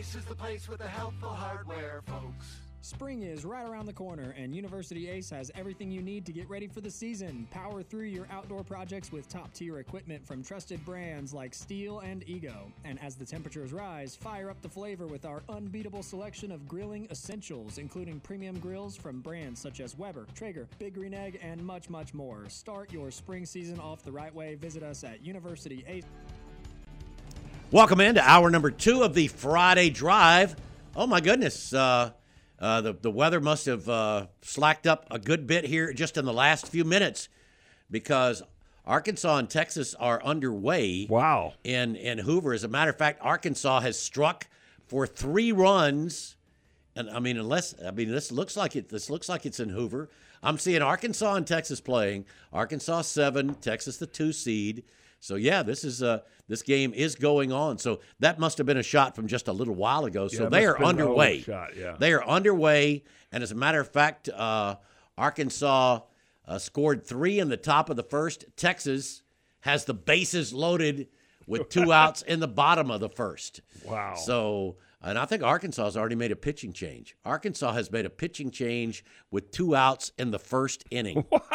Ace is the place with the helpful hardware, folks. Spring is right around the corner, and University Ace has everything you need to get ready for the season. Power through your outdoor projects with top-tier equipment from trusted brands like Steel and Ego. And as the temperatures rise, fire up the flavor with our unbeatable selection of grilling essentials, including premium grills from brands such as Weber, Traeger, Big Green Egg, and much, much more. Start your spring season off the right way. Visit us at University Ace. Welcome into hour number two of the Friday Drive. Oh, my goodness. Uh, uh, the, the weather must have uh, slacked up a good bit here just in the last few minutes because Arkansas and Texas are underway. Wow. In, in Hoover. As a matter of fact, Arkansas has struck for three runs. And, I mean, unless – I mean, this looks like it. This looks like it's in Hoover. I'm seeing Arkansas and Texas playing. Arkansas seven, Texas the two seed. So, yeah, this is uh, this game is going on. So that must have been a shot from just a little while ago. So yeah, they are underway. Shot, yeah. They are underway. And as a matter of fact, uh, Arkansas uh, scored three in the top of the first. Texas has the bases loaded with two outs in the bottom of the first. Wow. So, and I think Arkansas has already made a pitching change. Arkansas has made a pitching change with two outs in the first inning. Wow.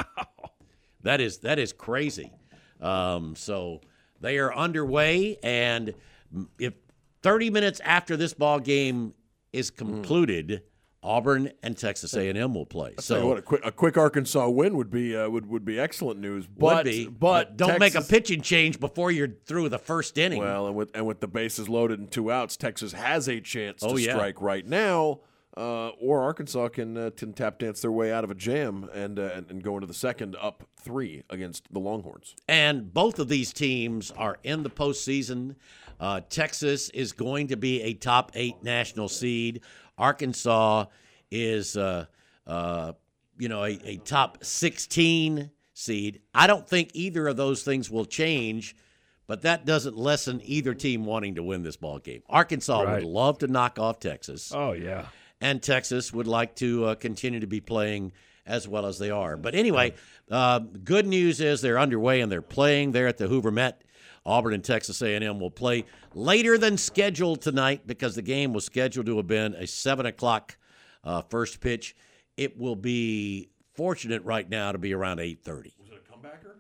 That is that is crazy. Um, so they are underway, and if thirty minutes after this ball game is concluded, mm. Auburn and Texas A and M will play. I'll so tell you what, a quick, a quick Arkansas win would be uh, would would be excellent news. Would But, be, but, but don't Texas, make a pitching change before you're through the first inning. Well, and with and with the bases loaded and two outs, Texas has a chance Oh, to yeah. strike right now. Uh, or Arkansas can uh, can tap dance their way out of a jam and, uh, and and go into the second up three against the Longhorns. And both of these teams are in the postseason. Uh, Texas is going to be a top eight national seed. Arkansas is, uh, uh, you know, a, a top sixteen seed. I don't think either of those things will change, but that doesn't lessen either team wanting to win this ball game. Arkansas Right. would love to knock off Texas. Oh, yeah. And Texas would like to uh, continue to be playing as well as they are. But anyway, uh, good news is they're underway and they're playing there at the Hoover Met. Auburn and Texas A and M will play later than scheduled tonight because the game was scheduled to have been a seven o'clock uh, first pitch. It will be fortunate right now to be around eight thirty. Was it a comebacker?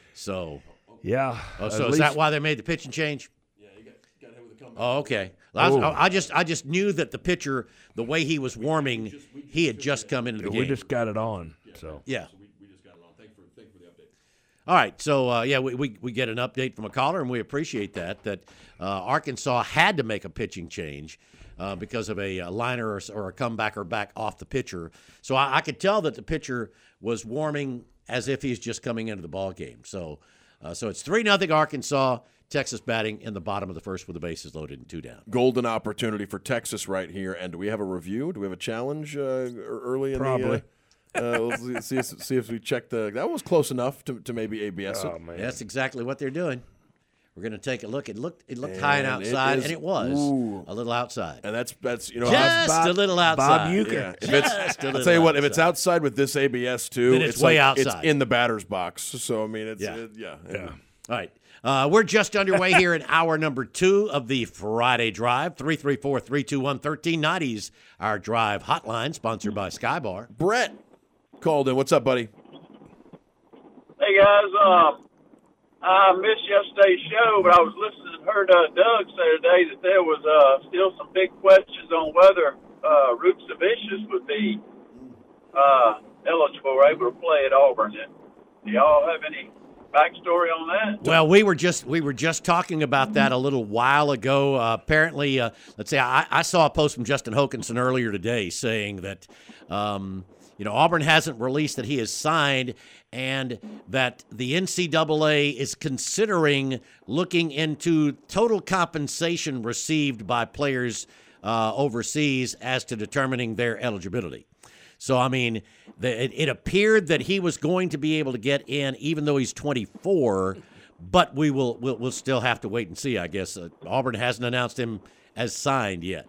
So, Yeah. oh, at so is least- that why they made the pitching change? Yeah, you got, got hit with a comebacker. Oh, okay. I, was- Ooh. I just I just knew that the pitcher, the way he was warming, he had just come into the We game. just got it on. So Yeah. So we, we just got it on. Thank you for, thank you for the update. All right. So, uh, yeah, we, we, we get an update from a caller, and we appreciate that, that uh, Arkansas had to make a pitching change uh, because of a, a liner or, or a comebacker back off the pitcher. So I, I could tell that the pitcher was warming as if he's just coming into the ball game. So, uh, so it's three nothing Arkansas. Texas batting in the bottom of the first with the bases loaded and two down. Golden opportunity for Texas right here. And do we have a review? Do we have a challenge uh, early in Probably. the uh, uh, let's see, see, if, see if we check the – that was close enough to, to maybe A B S it. Oh, man. That's exactly what they're doing. We're going to take a look. It looked it looked high and And it outside, is- and it was ooh. a little outside. And that's, that's you know, Just Bob- a little outside. Bob Uecker. yeah, if it's, Just a I'll little tell you what, if it's outside. outside with this A B S too, Then it's way like, outside. It's in the batter's box. So, I mean, it's, Yeah. it- yeah. Yeah. All right. Uh, we're just underway here in hour number two of the Friday Drive. three three four, three two one, one three nine zero is our drive hotline, sponsored by Skybar. Brett called in. What's up, buddy? Hey guys, um, I missed yesterday's show, but I was listening. Heard uh, Doug say today that there was uh, still some big questions on whether uh, Root Savicius would be uh, eligible or able to play at Auburn. Do y'all have any backstory on that? Well, we were just we were just talking about that a little while ago. Uh, apparently, uh, let's say I, I saw a post from Justin Hokanson earlier today saying that um, you know Auburn hasn't released that he is signed, and that the N C double A is considering looking into total compensation received by players uh, overseas as to determining their eligibility. So, I mean, the, it, it appeared that he was going to be able to get in even though he's twenty-four, but we will we'll, we'll still have to wait and see, I guess. Uh, Auburn hasn't announced him as signed yet.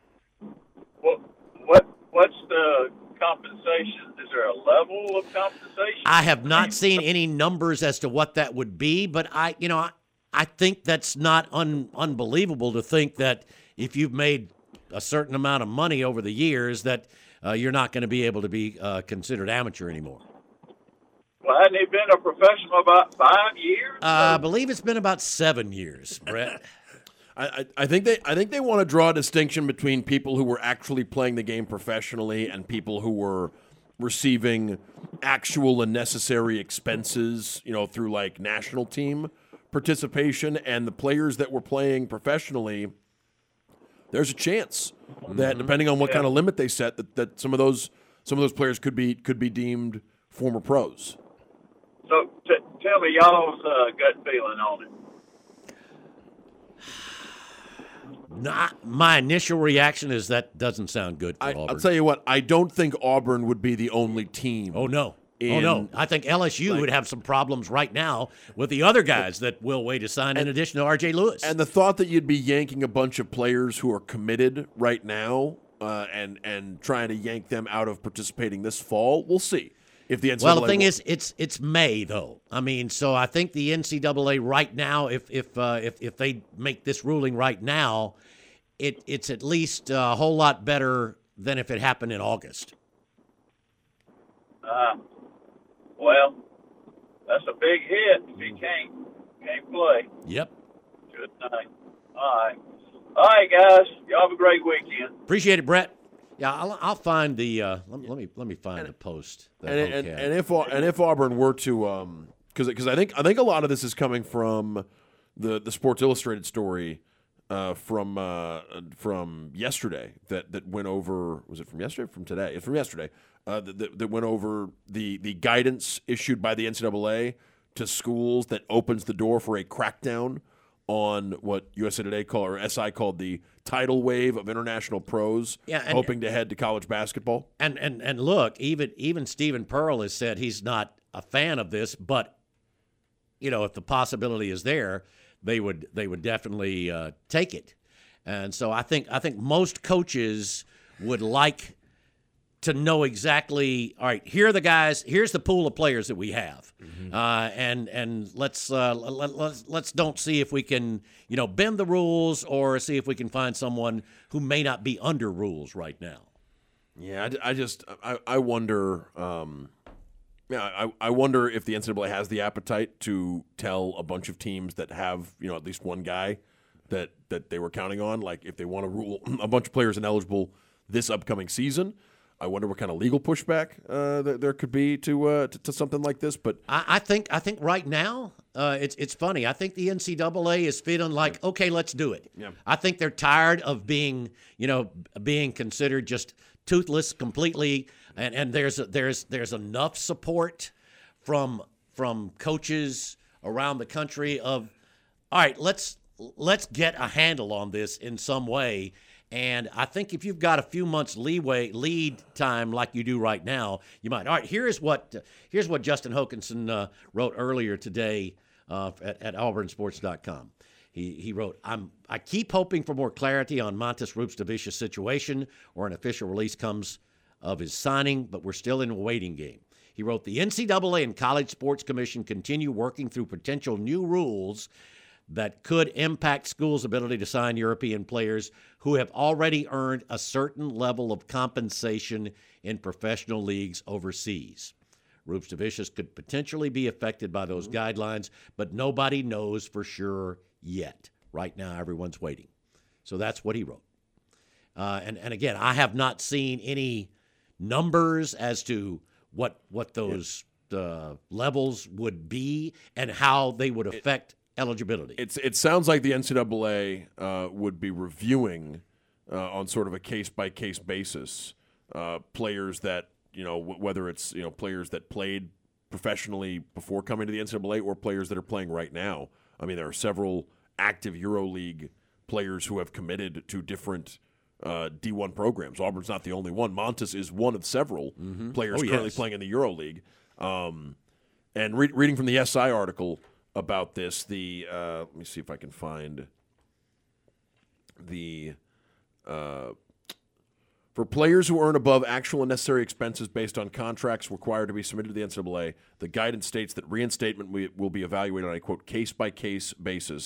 What what what's the compensation? Is there a level of compensation? I have not seen any numbers as to what that would be, but I, you know, I, I think that's not un, unbelievable to think that if you've made a certain amount of money over the years that uh, you're not going to be able to be uh, considered amateur anymore. Well, hadn't he been a professional about five years? Uh, I believe it's been about seven years, Brett. I, I think they I think they want to draw a distinction between people who were actually playing the game professionally and people who were receiving actual and necessary expenses, you know, through like national team participation, and the players that were playing professionally. There's a chance that, Mm-hmm. depending on what Yeah. kind of limit they set, that, that some of those some of those players could be could be deemed former pros. So t- tell me y'all's uh, gut feeling on it. Not, my initial reaction is that doesn't sound good for I, Auburn. I'll tell you what, I don't think Auburn would be the only team. Oh, no. oh, in- no. I think L S U like- would have some problems right now with the other guys that Will Wade has signed in addition to R J Lewis. And the thought that you'd be yanking a bunch of players who are committed right now uh, and and trying to yank them out of participating this fall, we'll see. If the N C double A well, the thing will- is, it's it's May though. I mean, so I think the N C double A right now, if if uh, if if they make this ruling right now, it it's at least a whole lot better than if it happened in August. Uh, well, that's a big hit if you can't can't play. Yep. Good night. All right. All right, guys. Y'all have a great weekend. Appreciate it, Brett. Yeah, I'll, I'll find the. Uh, let, let me let me find the post. That and, Hoke and, had. and if Au- and if Auburn were to, um, because because I think I think a lot of this is coming from the the Sports Illustrated story uh, from uh, from yesterday that that went over. Was it from yesterday? From today? It's from yesterday. Uh, that, that, that went over the the guidance issued by the N C double A to schools that opens the door for a crackdown on what U S A Today called or S I called the tidal wave of international pros, Yeah, and- hoping to head to college basketball. And and and look, even even Stephen Pearl has said he's not a fan of this, but you know, if the possibility is there, they would they would definitely uh, take it. And so I think I think most coaches would like to know exactly. All right, here are the guys. Here's the pool of players that we have, uh, and and let's uh, let, let's let's don't see if we can you know bend the rules or see if we can find someone who may not be under rules right now. Yeah, I, I just I, I wonder. Um, yeah, I, I wonder if the N C double A has the appetite to tell a bunch of teams that have you know at least one guy that that they were counting on. Like if they want to rule a bunch of players ineligible this upcoming season. I wonder what kind of legal pushback uh, there, there could be to, uh, to to something like this. But I, I think I think right now uh, it's it's funny. I think the N C double A is feeling like, okay, let's do it. Yeah. I think they're tired of being you know being considered just toothless completely, and, and there's there's there's enough support from from coaches around the country of, all right, let's let's get a handle on this in some way. And I think if you've got a few months leeway, lead time like you do right now, you might. All right, here's what here's what Justin Hokanson uh, wrote earlier today uh, at, at auburn sports dot com. He he wrote, I'm I keep hoping for more clarity on Montes Rupstavicia's situation or an official release comes of his signing, but we're still in a waiting game. He wrote, the N C double A and College Sports Commission continue working through potential new rules that could impact schools' ability to sign European players who have already earned a certain level of compensation in professional leagues overseas. Rupstavicius could potentially be affected by those guidelines, but nobody knows for sure yet. Right now, everyone's waiting. So that's what he wrote. Uh, and, and again, I have not seen any numbers as to what what those uh, levels would be and how they would affect eligibility. It's it sounds like the N C double A uh, would be reviewing uh, on sort of a case by case basis uh, players that you know w- whether it's you know players that played professionally before coming to the N C double A or players that are playing right now. I mean, there are several active EuroLeague players who have committed to different uh, D one programs. Auburn's not the only one. Montes is one of several Mm-hmm. players Oh, currently yes. playing in the EuroLeague. Um, and re- reading from the S I article about this, the uh, let me see if I can find the uh, for players who earn above actual and necessary expenses based on contracts required to be submitted to the N C double A, the guidance states that reinstatement we- will be evaluated on a quote case by case basis,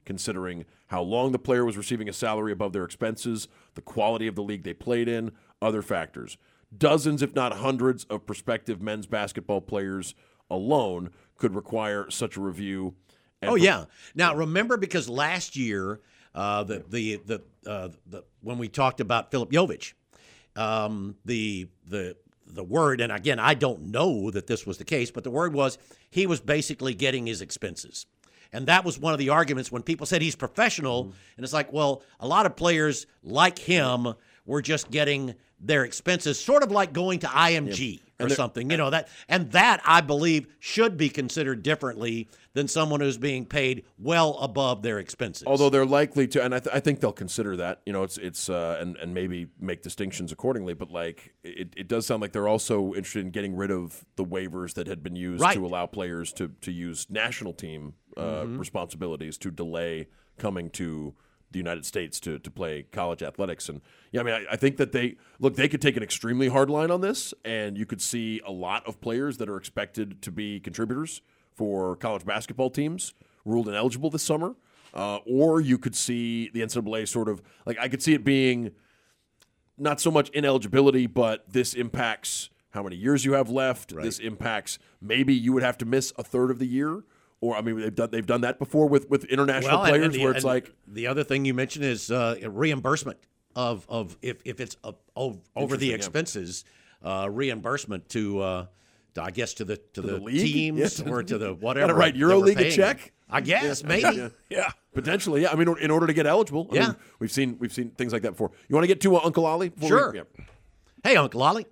considering how long the player was receiving a salary above their expenses, the quality of the league they played in, other factors. Dozens, if not hundreds, of prospective men's basketball players alone could require such a review. And oh, yeah. Now, remember, because last year, uh, the the the, uh, the when we talked about Philip Jovich, um, the the the word, and again, I don't know that this was the case, but the word was he was basically getting his expenses. And that was one of the arguments when people said he's professional. Mm-hmm. And it's like, well, a lot of players like him were just getting their expenses, sort of like going to I M G yeah. or something, you know, that, and that I believe should be considered differently than someone who's being paid well above their expenses. Although they're likely to, and I, th- I think they'll consider that, you know, it's, it's, uh, and, and maybe make distinctions accordingly, but like, it, it does sound like they're also interested in getting rid of the waivers that had been used right. to allow players to, to use national team uh, mm-hmm. responsibilities to delay coming to the United States to to play college athletics. And yeah, I mean, I, I think that they look, they could take an extremely hard line on this, and you could see a lot of players that are expected to be contributors for college basketball teams ruled ineligible this summer. Uh, or you could see the N C double A sort of like, I could see it being not so much ineligibility, but this impacts how many years you have left. Right. This impacts maybe you would have to miss a third of the year. Or I mean, they've done they've done that before with, with international well, players, and, and the, where it's like the other thing you mentioned is uh, reimbursement of of if, if it's uh, over the expenses, uh, reimbursement to, uh, to I guess to the to, to the, the teams yes. or to the whatever. Gotta write EuroLeague a check. I guess yeah. maybe yeah. yeah potentially yeah. I mean, in order to get eligible, I yeah, mean, we've seen we've seen things like that before. You want to get to uh, Uncle Ollie? Sure. We, yeah. Hey, Uncle Ollie.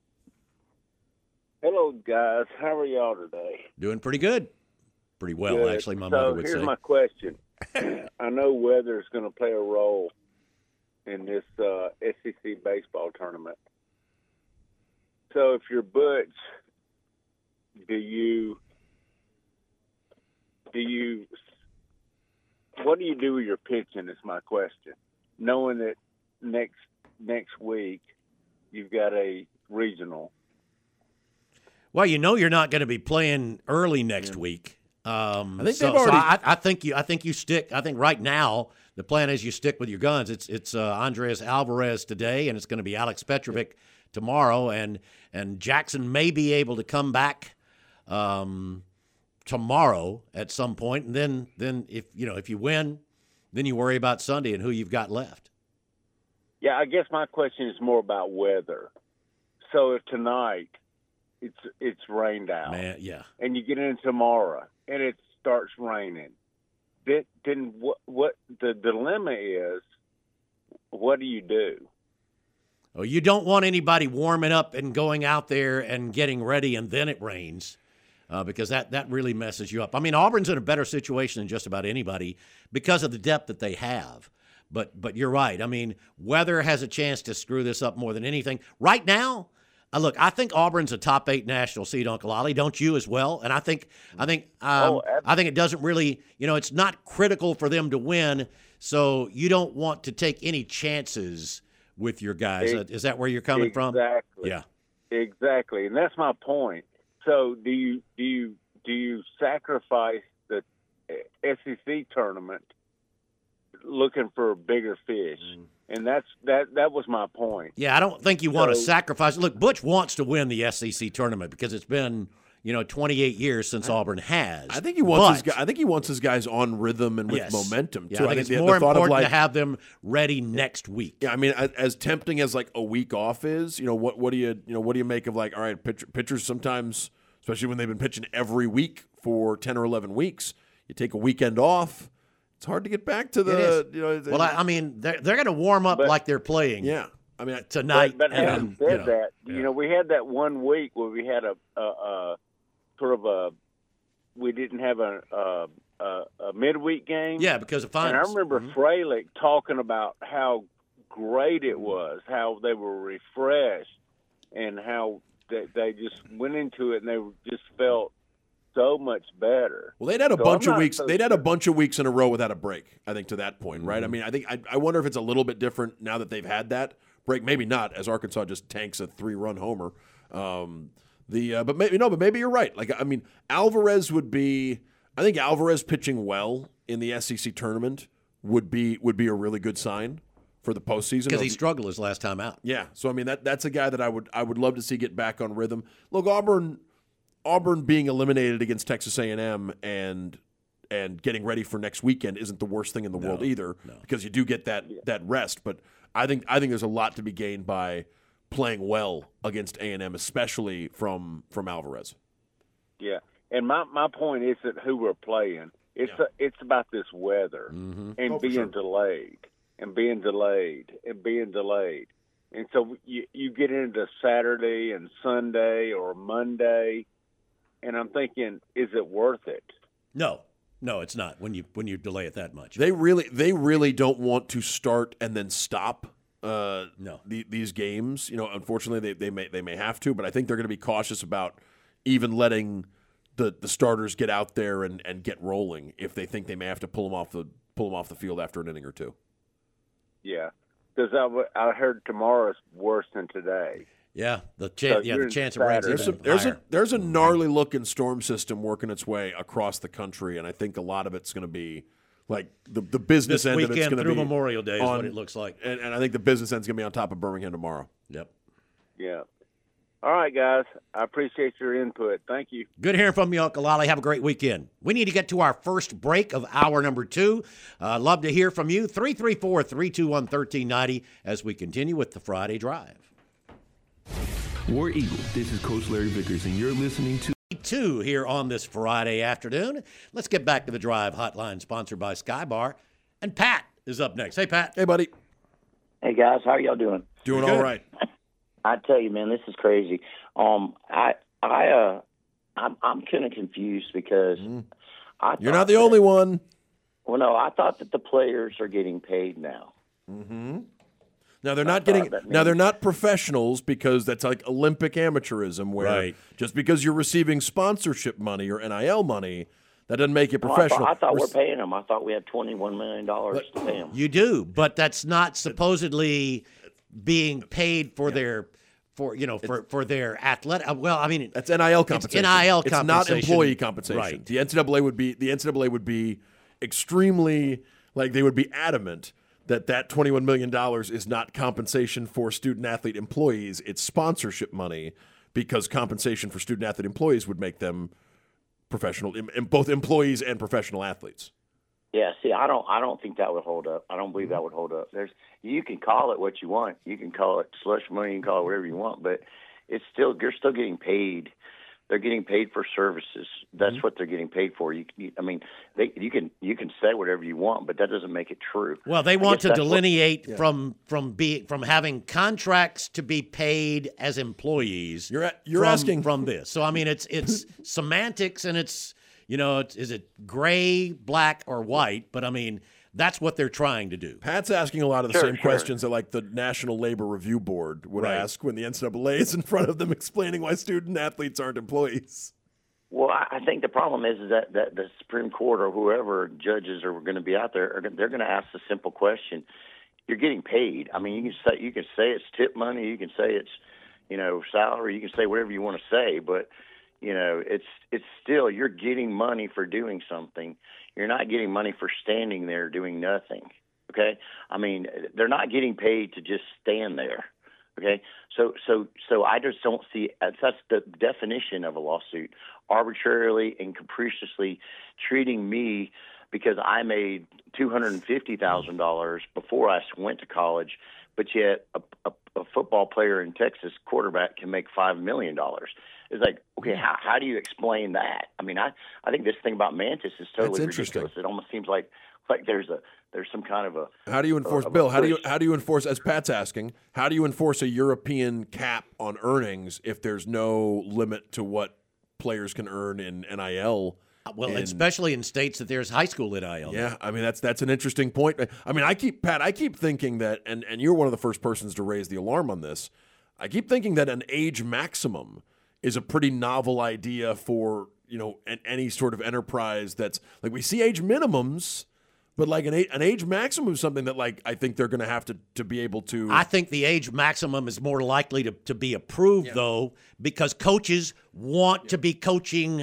Hello, guys. How are y'all today? Doing pretty good. Pretty well, Good. actually, my so mother would here's say. my question. I know weather is going to play a role in this uh, S E C baseball tournament. So if you're Butch, do you do you what do you do with your pitching is my question. Knowing that next next week you've got a regional. Well, you know you're not going to be playing early next yeah. week. Um, I think so, they've already. So I, I think you. I think you stick. I think right now the plan is you stick with your guns. It's it's uh, Andres Alvarez today, and it's going to be Alex Petrovic tomorrow, and and Jackson may be able to come back um, tomorrow at some point, and then then if you know if you win, then you worry about Sunday and who you've got left. Yeah, I guess my question is more about weather. So if tonight it's it's rained out, Man, yeah, and you get in tomorrow and it starts raining, then then what what the dilemma is? What do you do? Oh, you don't want anybody warming up and going out there and getting ready, and then it rains, uh, because that that really messes you up. I mean, Auburn's in a better situation than just about anybody because of the depth that they have. But but you're right. I mean, weather has a chance to screw this up more than anything. Right now, uh, look, I think Auburn's a top eight national seed, Uncle Ollie. Don't you as well? And I think I think um, oh, I think it doesn't really, you know, it's not critical for them to win. So you don't want to take any chances with your guys. It, Is that where you're coming exactly. from? Exactly. Yeah. Exactly, and that's my point. So do you do you do you sacrifice the S E C tournament looking for bigger fish? Mm. And that's that that was my point. Yeah, I don't think you want so, to sacrifice. Look, Butch wants to win the S E C tournament because it's been, you know, twenty-eight years since Auburn has. I think he wants but, his. I think he wants his guys on rhythm and with yes. momentum too. Yeah, I think, I think it's the, more the important of like, to have them ready next week. Yeah, I mean, as tempting as like a week off is, you know, what what do you you know what do you make of like all right, pitcher, pitchers sometimes, especially when they've been pitching every week for ten or eleven weeks, you take a weekend off. It's hard to get back to the, you know. Well, I, I mean, they're they're going to warm up but, like they're playing. Yeah, I mean tonight. But, but and, having said you know, that, yeah. you know, we had that one week where we had a, a, a sort of a, we didn't have a a, a, a midweek game. Yeah, because of finals. And I remember mm-hmm. Fralick talking about how great it was, how they were refreshed, and how they, they just went into it and they just felt so much better. Well, they'd had a so bunch I'm of weeks. So they'd had a bunch of weeks in a row without a break. I think to that point, right? Mm-hmm. I mean, I think I, I wonder if it's a little bit different now that they've had that break. Maybe not, as Arkansas just tanks a three-run homer. Um, the uh, but maybe no, but maybe you're right. Like I mean, Alvarez would be I think Alvarez pitching well in the S E C tournament would be would be a really good sign for the postseason because he struggled his last time out. Yeah, so I mean that that's a guy that I would I would love to see get back on rhythm. Look, Auburn Auburn being eliminated against Texas A and M and and getting ready for next weekend isn't the worst thing in the No, world either no. because you do get that that rest. But I think I think there's a lot to be gained by playing well against A and M, especially from from Alvarez. Yeah, and my, my point isn't who we're playing. It's Yeah. a, it's about this weather Mm-hmm. and Oh, for being sure. delayed and being delayed and being delayed. And so you you get into Saturday and Sunday or Monday, and I'm thinking, is it worth it? No, no, it's not when you when you delay it that much. They really they really don't want to start and then stop. Uh, No. the, these games, you know, unfortunately they, they may they may have to, but I think they're going to be cautious about even letting the, the starters get out there and, and get rolling if they think they may have to pull them off the pull them off the field after an inning or two. Yeah, because I, w- I heard tomorrow's worse than today. Yeah, the chance So yeah you're the in chance of rain's Saturday. There's even a there's higher. a there's a gnarly looking storm system working its way across the country, and I think a lot of it's going to be like the the business This end of it's weekend going to through be Memorial Day is on- what it looks like. and, and I think the business end's going to be on top of Birmingham tomorrow. Yep. Yeah. All right, guys. I appreciate your input. Thank you. Good hearing from you, Uncle Lolly. Have a great weekend. We need to get to our first break of hour number two. Uh, love to hear from you. three three four, three two one, one three nine zero as we continue with the Friday Drive. War Eagle, this is Coach Larry Vickers, and you're listening to Two here on this Friday afternoon. Let's get back to the Drive Hotline, sponsored by Skybar. And Pat is up next. Hey, Pat. Hey, buddy, Hey guys, how y'all doing? doing Good. all right. I tell you, man, this is crazy. Um, I, I, uh, I'm, I'm kind of confused because I You're thought not the that- only one. Well, no, I thought that the players are getting paid now. Now they're not I getting. thought that Now they're means- not professionals because that's like Olympic amateurism, where Right. just because you're receiving sponsorship money or N I L money, that doesn't make you Well, I professional. thought, I thought we're Rec- paying them. I thought we had twenty-one million dollars to pay them. You do, but that's not supposedly being paid for their, for you know, for, for their athletic. Well, I mean, That's N I L compensation. N I L It's not compensation. employee compensation. Right. The N C double A would be the N C double A would be extremely like they would be adamant that that twenty-one million dollars is not compensation for student athlete employees. It's sponsorship money because compensation for student athlete employees would make them professional, em- em- both employees and professional athletes. Yeah, see, I don't, I don't think that would hold up. I don't believe that would hold up. There's, you can call it what you want. You can call it slush money. You can call it whatever you want, but it's still, you're still getting paid. They're getting paid for services. That's what they're getting paid for. You, you I mean, they, you can, you can say whatever you want, but that doesn't make it true. well, they I want guess to that's what- delineate from from being from having contracts to be paid as employees. You're at- you're from, asking- from this. So I mean, it's it's semantics and it's you know, it's, is it gray, black, or white? But I mean, that's what they're trying to do. Pat's asking a lot of the Sure, same sure. questions that like the National Labor Review Board would Right. ask when the N C double A is in front of them explaining why student athletes aren't employees. Well, I I think the problem is, is that, that the Supreme Court or whoever judges are going to be out there, are, gonna- they're going to ask the simple question: you're getting paid. I mean, you can say you can say it's tip money, you can say it's you know salary, you can say whatever you want to say, but you know it's it's still you're getting money for doing something. You're not getting money for standing there doing nothing. Okay, I mean they're not getting paid to just stand there. Okay, so so so I just don't see that's the definition of a lawsuit: arbitrarily and capriciously treating me because I made two hundred and fifty thousand dollars before I went to college, but yet a, a, a football player in Texas, quarterback, can make five million dollars. It's like, okay, how how do you explain that? I mean, I I think this thing about Mantis is totally That's interesting. ridiculous. It almost seems like like there's a there's some kind of a How do you enforce, of a Bill? How do you push. how do you enforce? As Pat's asking, how do you enforce a European cap on earnings if there's no limit to what players can earn in N I L? Well, in- especially in states that there's high school N I L. Yeah, I mean that's that's an interesting point. I mean, I keep Pat, I keep thinking that, and and you're one of the first persons to raise the alarm on this. I keep thinking that an age maximum is a pretty novel idea for you know an, any sort of enterprise that's like we see age minimums. But like an age, an age maximum is something that like I think they're going to have to to be able to. I think the age maximum is more likely to, to be approved, though, because coaches want to be coaching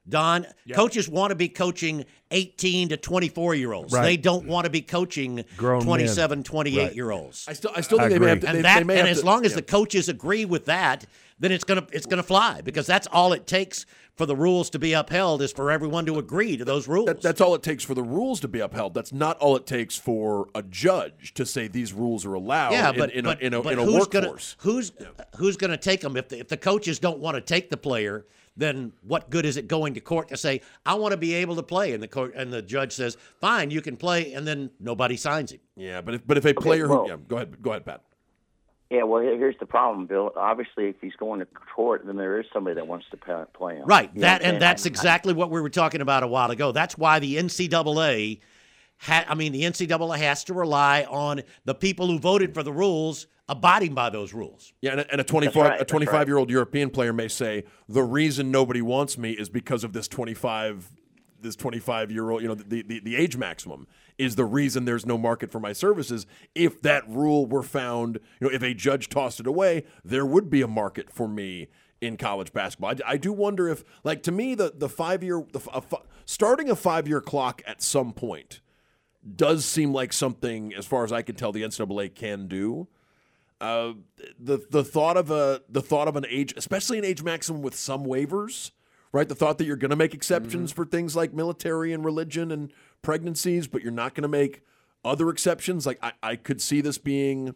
Don, Yeah. coaches want to be coaching eighteen to twenty-four year olds. Right. They don't want to be coaching Grown men. twenty-seven, twenty-eight Right. year olds. I still, I still think I they may agree. have to. And they, that, they may and have as to- long as yeah. the coaches agree with that, then it's gonna it's gonna fly, because that's all it takes for the rules to be upheld is for everyone to agree to those rules. That, that's all it takes for the rules to be upheld. That's not all it takes for a judge to say these rules are allowed yeah, in, but, in, but, a, in a, but in a who's workforce. Gonna, who's who's going to take them? If the, if the coaches don't want to take the player, then what good is it going to court to say, I want to be able to play? And the court and the judge says, fine, you can play, and then nobody signs him. Yeah, but if but if a player well- who yeah, go ahead, go ahead, Pat. Yeah, well, here- here's the problem, Bill. Obviously, if he's going to court, then there is somebody that wants to pa- play him. Right. You know That what I'm saying? and that's I- exactly what we were talking about a while ago. That's why the N C double A ha- I mean the N C double A has to rely on the people who voted for the rules abiding by those rules. Yeah, and a, and a twenty-five right, a that's twenty-five year old European player may say the reason nobody wants me is because of this twenty-five this twenty-five year old, you know, the, the the age maximum is the reason there's no market for my services. If that rule were found, you know, if a judge tossed it away, there would be a market for me in college basketball. I, I do wonder if, like, to me, the the five year the a, starting a five year clock at some point does seem like something, as far as I can tell, the N C double A can do. Uh, the the thought of a the thought of an age, especially an age maximum with some waivers, right? The thought that you're going to make exceptions Mm-hmm. for things like military and religion and pregnancies, but you're not going to make other exceptions. Like I, I could see this being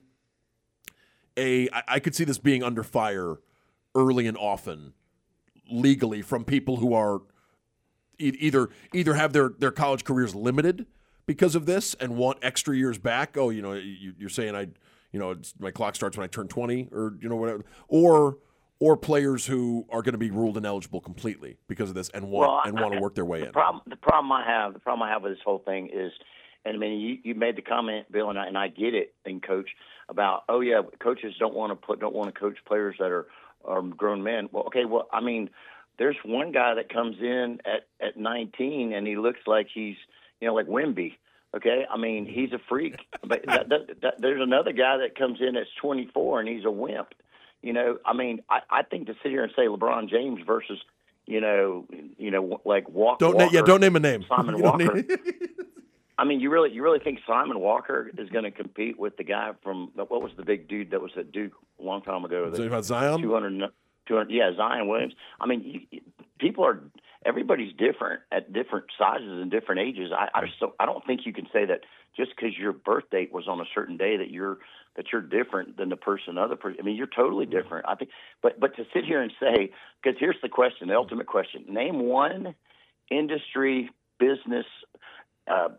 a I, I could see this being under fire early and often legally from people who are e- either either have their their college careers limited because of this and want extra years back. Oh, you know, you, you're saying I, you know, it's, my clock starts when I turn twenty, or you know whatever, or or players who are going to be ruled ineligible completely because of this and want Well, and want to I- work their way the in. Problem, the problem I have, the problem I have with this whole thing is, and I mean, you, you made the comment, Bill, and I, and I get it, and Coach, about oh yeah, coaches don't want to put don't want to coach players that are are grown men. Well, okay, well, I mean, there's one guy that comes in at at nineteen and he looks like he's, you know, like Wemby. Okay, I mean, he's a freak. But that, that, that, there's another guy that comes in that's twenty-four and he's a wimp. You know, I mean, I, I think to sit here and say LeBron James versus, you know, you know, like Walker. Don't na- yeah, don't name a name. Simon You don't Walker. need- I mean, you really, you really think Simon Walker is going to compete with the guy from what was the big dude that was at Duke a long time ago? Is it about Zion? two hundred, two hundred, yeah, Zion Williams. I mean, you, people are, everybody's different at different sizes and different ages. I, I just don't, I don't think you can say that just because your birth date was on a certain day that you're that you're different than the person other person. I mean, you're totally different. I think, but but to sit here and say, because here's the question, the ultimate question: name one industry, business, uh,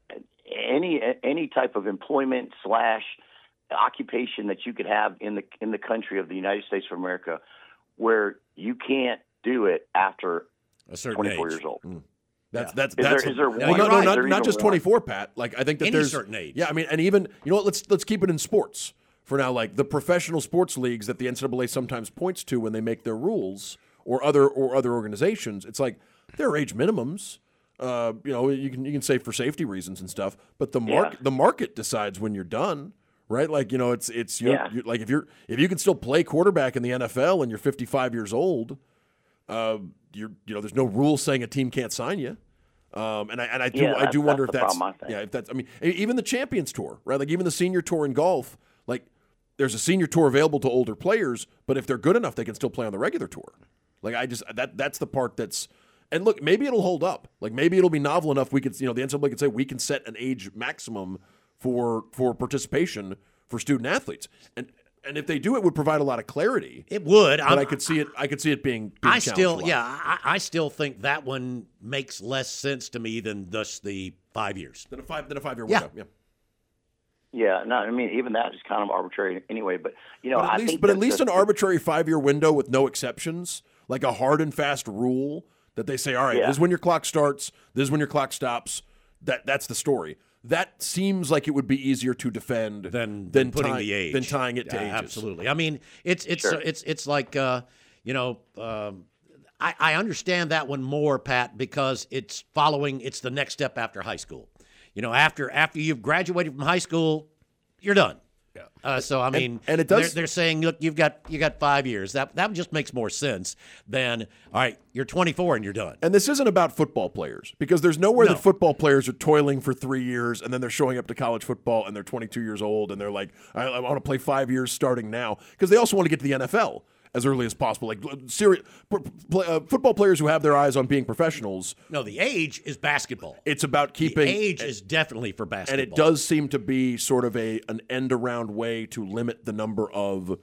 any any type of employment slash occupation that you could have in the in the country of the United States of America where you can't do it after A certain twenty-four age. years old. Mm. That's that's Is there- that's is there well, one- no, no, is not, there not even just one? twenty-four, Pat. Like I think that Any there's certain age. Yeah, I mean, and even you know what? Let's let's keep it in sports for now. Like the professional sports leagues that the N C double A sometimes points to when they make their rules, or other or other organizations. It's like there are age minimums. Uh, you know, you can you can say for safety reasons and stuff, but the mark Yeah. the market decides when you're done. Right, like you know, it's it's you're, Yeah. you're, like if you're if you can still play quarterback in the N F L and you're fifty-five years old, uh, you're you know, there's no rule saying a team can't sign you. Um, and I and I do Yeah, I do that's- wonder that's if the that's problem, I think. yeah if that's I mean e- even the Champions Tour, right? Like even the Senior Tour in golf, like there's a Senior Tour available to older players, but if they're good enough, they can still play on the regular tour. Like I just that that's the part that's and look, maybe it'll hold up. Like maybe it'll be novel enough. We could you know the N C double A could say we can set an age maximum for for participation for student athletes, and and if they do, it would provide a lot of clarity. It would. But I'm- I could see it. I could see it being. being I challenged a still, lot. yeah, I, I still think that one makes less sense to me than thus the five years. Then a five then a five year Yeah. window. Yeah. Yeah, no, I mean even that is kind of arbitrary anyway. But you know, But at I least, think but that at least the- an arbitrary five-year window with no exceptions, like a hard and fast rule that they say, all right, Yeah. this is when your clock starts, this is when your clock stops. That that's the story. That seems like it would be easier to defend than, than than putting tie- the age than tying it to Yeah, ages. Absolutely. I mean, it's it's Sure. it's it's like uh, you know, um, I, I understand that one more, Pat, because it's following. It's the next step after high school. You know, after after you've graduated from high school, you're done. Uh, so I mean, and, and it does. They're, they're saying, look, you've got you got five years. That that just makes more sense than all right. You're twenty-four and you're done. And this isn't about football players because there's nowhere No. that football players are toiling for three years and then they're showing up to college football and they're twenty-two years old and they're like, I, I want to play five years starting now because they also want to get to the N F L as early as possible. Like serious uh, football players who have their eyes on being professionals. No, the age is basketball. It's about keeping the age is definitely for basketball, and it does seem to be sort of a an end around way to limit the number of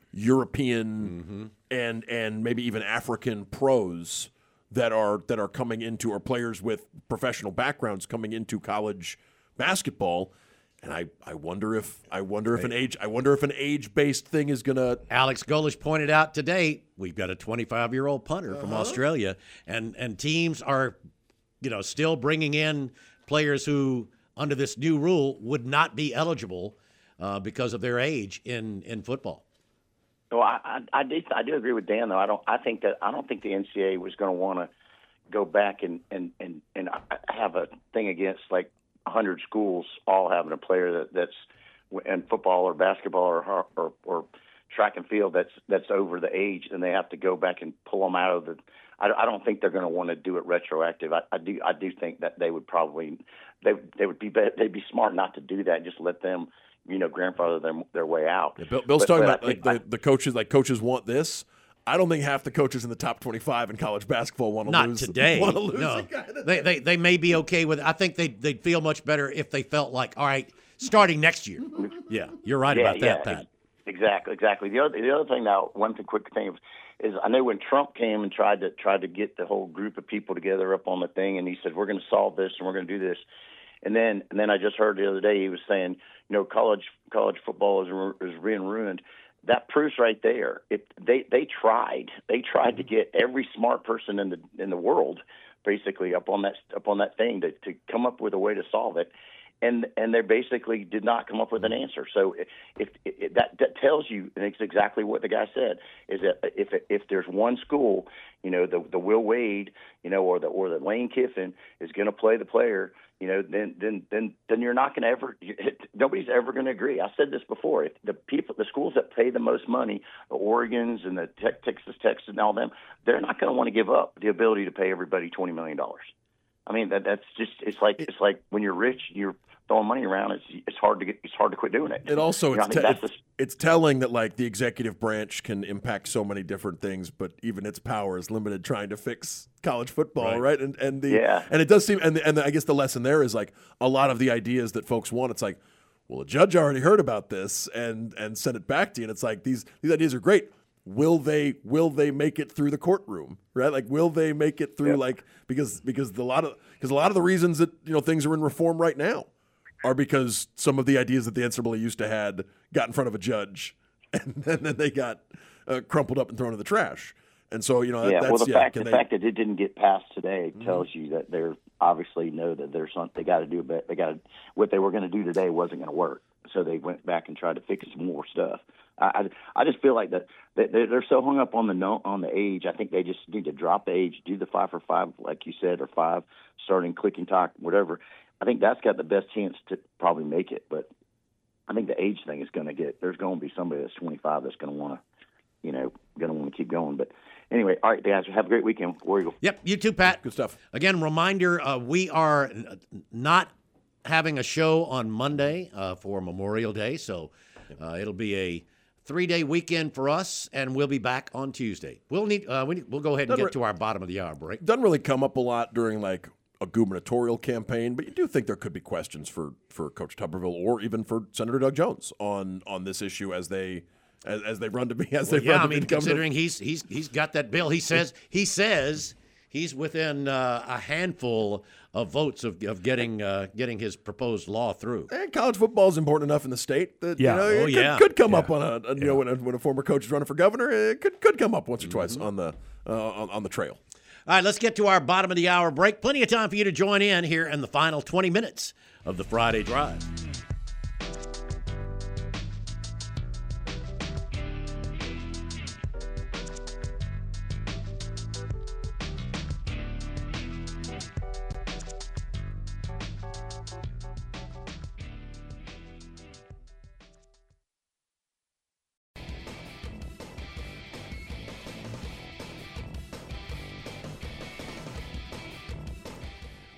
European mm-hmm. and and maybe even African pros that are that are coming into, or players with professional backgrounds coming into college basketball. And I, I wonder if I wonder if an age I wonder if an age based thing is gonna. Alex Golish pointed out today we've got a twenty-five year old punter uh-huh. from Australia, and and teams are, you know, still bringing in players who under this new rule would not be eligible uh, because of their age in, in football. Well, I, I, I do I do agree with Dan though. I don't I think that I don't think the N C double A was going to want to go back and, and, and, and have a thing against like one hundred schools all having a player that, that's in football or basketball or, or or track and field that's that's over the age, and they have to go back and pull them out of the. I, I don't think they're going to want to do it retroactive. I, I do I do think that they would probably they they would be they'd be smart not to do that and just let them, you know, grandfather them their way out. Yeah, Bill, Bill's but, talking but about like the, the coaches like coaches want this. I don't think half the coaches in the top twenty-five in college basketball want to Not lose. today. Want to lose no. they, they they may be okay with it. I think they'd, they'd feel much better if they felt like, all right, starting next year. Yeah, you're right yeah, about that, yeah, Pat. Exactly, exactly. The other the other thing now, one thing, quick thing is, I know when Trump came and tried to tried to get the whole group of people together up on the thing, and he said we're going to solve this and we're going to do this, and then and then I just heard the other day he was saying, you know, college college football is is being ruined. That proves right there. If they they tried, they tried to get every smart person in the in the world, basically up on that up on that thing to, to come up with a way to solve it, and and they basically did not come up with an answer. So if, if that that tells you, and it's exactly what the guy said, is that if if there's one school, you know, the the Will Wade, you know, or the or the Lane Kiffin is going to play the player, you know, then then then then you're not going to ever. Nobody's ever going to agree. I said this before. If the people, the schools that pay the most money, the Oregons and the te- Texas Techs and all them, they're not going to want to give up the ability to pay everybody twenty million dollars. I mean, that that's just it's like it's like when you're rich, you're throwing money around. It's it's hard to get it's hard to quit doing it. It also you know, it's, te- that's it's, it's telling that like the executive branch can impact so many different things, but even its power is limited trying to fix college football, right? right? And and the yeah. and it does seem and the, and the, I guess the lesson there is like a lot of the ideas that folks want. It's like, well, a judge already heard about this and and sent it back to you, and it's like these these ideas are great. Will they will they make it through the courtroom, right? Like, will they make it through? Yep. Like because because the lot of because a lot of the reasons that you know things are in reform right now are because some of the ideas that the N C double A used to had got in front of a judge, and then, then they got uh, crumpled up and thrown in the trash. And so you know, yeah. that's, Well, the yeah, fact the they, fact that it didn't get passed today mm-hmm. tells you that they're obviously know that there's something they got to do. But they got what they were going to do today wasn't going to work, so they went back and tried to fix some more stuff. I, I just feel like that they're so hung up on the no, on the age. I think they just need to drop the age, do the five for five, like you said, or five starting click and talk, whatever. I think that's got the best chance to probably make it. But I think the age thing is going to get. There's going to be somebody that's twenty-five that's going to want to, you know, going to want to keep going. But anyway, all right, guys, have a great weekend. War Eagle. Yep, you too, Pat. Good stuff. Again, reminder: uh, we are not having a show on Monday uh, for Memorial Day, so uh, it'll be a three-day weekend for us, and we'll be back on Tuesday. We'll need uh, we need, we'll go ahead and Doesn't get re- to our bottom of the hour break. Doesn't really come up a lot during like a gubernatorial campaign, but you do think there could be questions for, for Coach Tuberville or even for Senator Doug Jones on on this issue as they as, as they run to be as Well, they yeah, run I to mean, become considering the, he's he's he's got that bill, he says he says he's within uh, a handful of votes of of getting uh, getting his proposed law through. And college football is important enough in the state that Yeah. you know, Oh, it could, yeah. could come Yeah. up on a, a you Yeah. know when a, when a former coach is running for governor, it could could come up once or Mm-hmm. twice on the uh, on, on the trail. All right, let's get to our bottom of the hour break. Plenty of time for you to join in here in the final twenty minutes of the Friday Drive.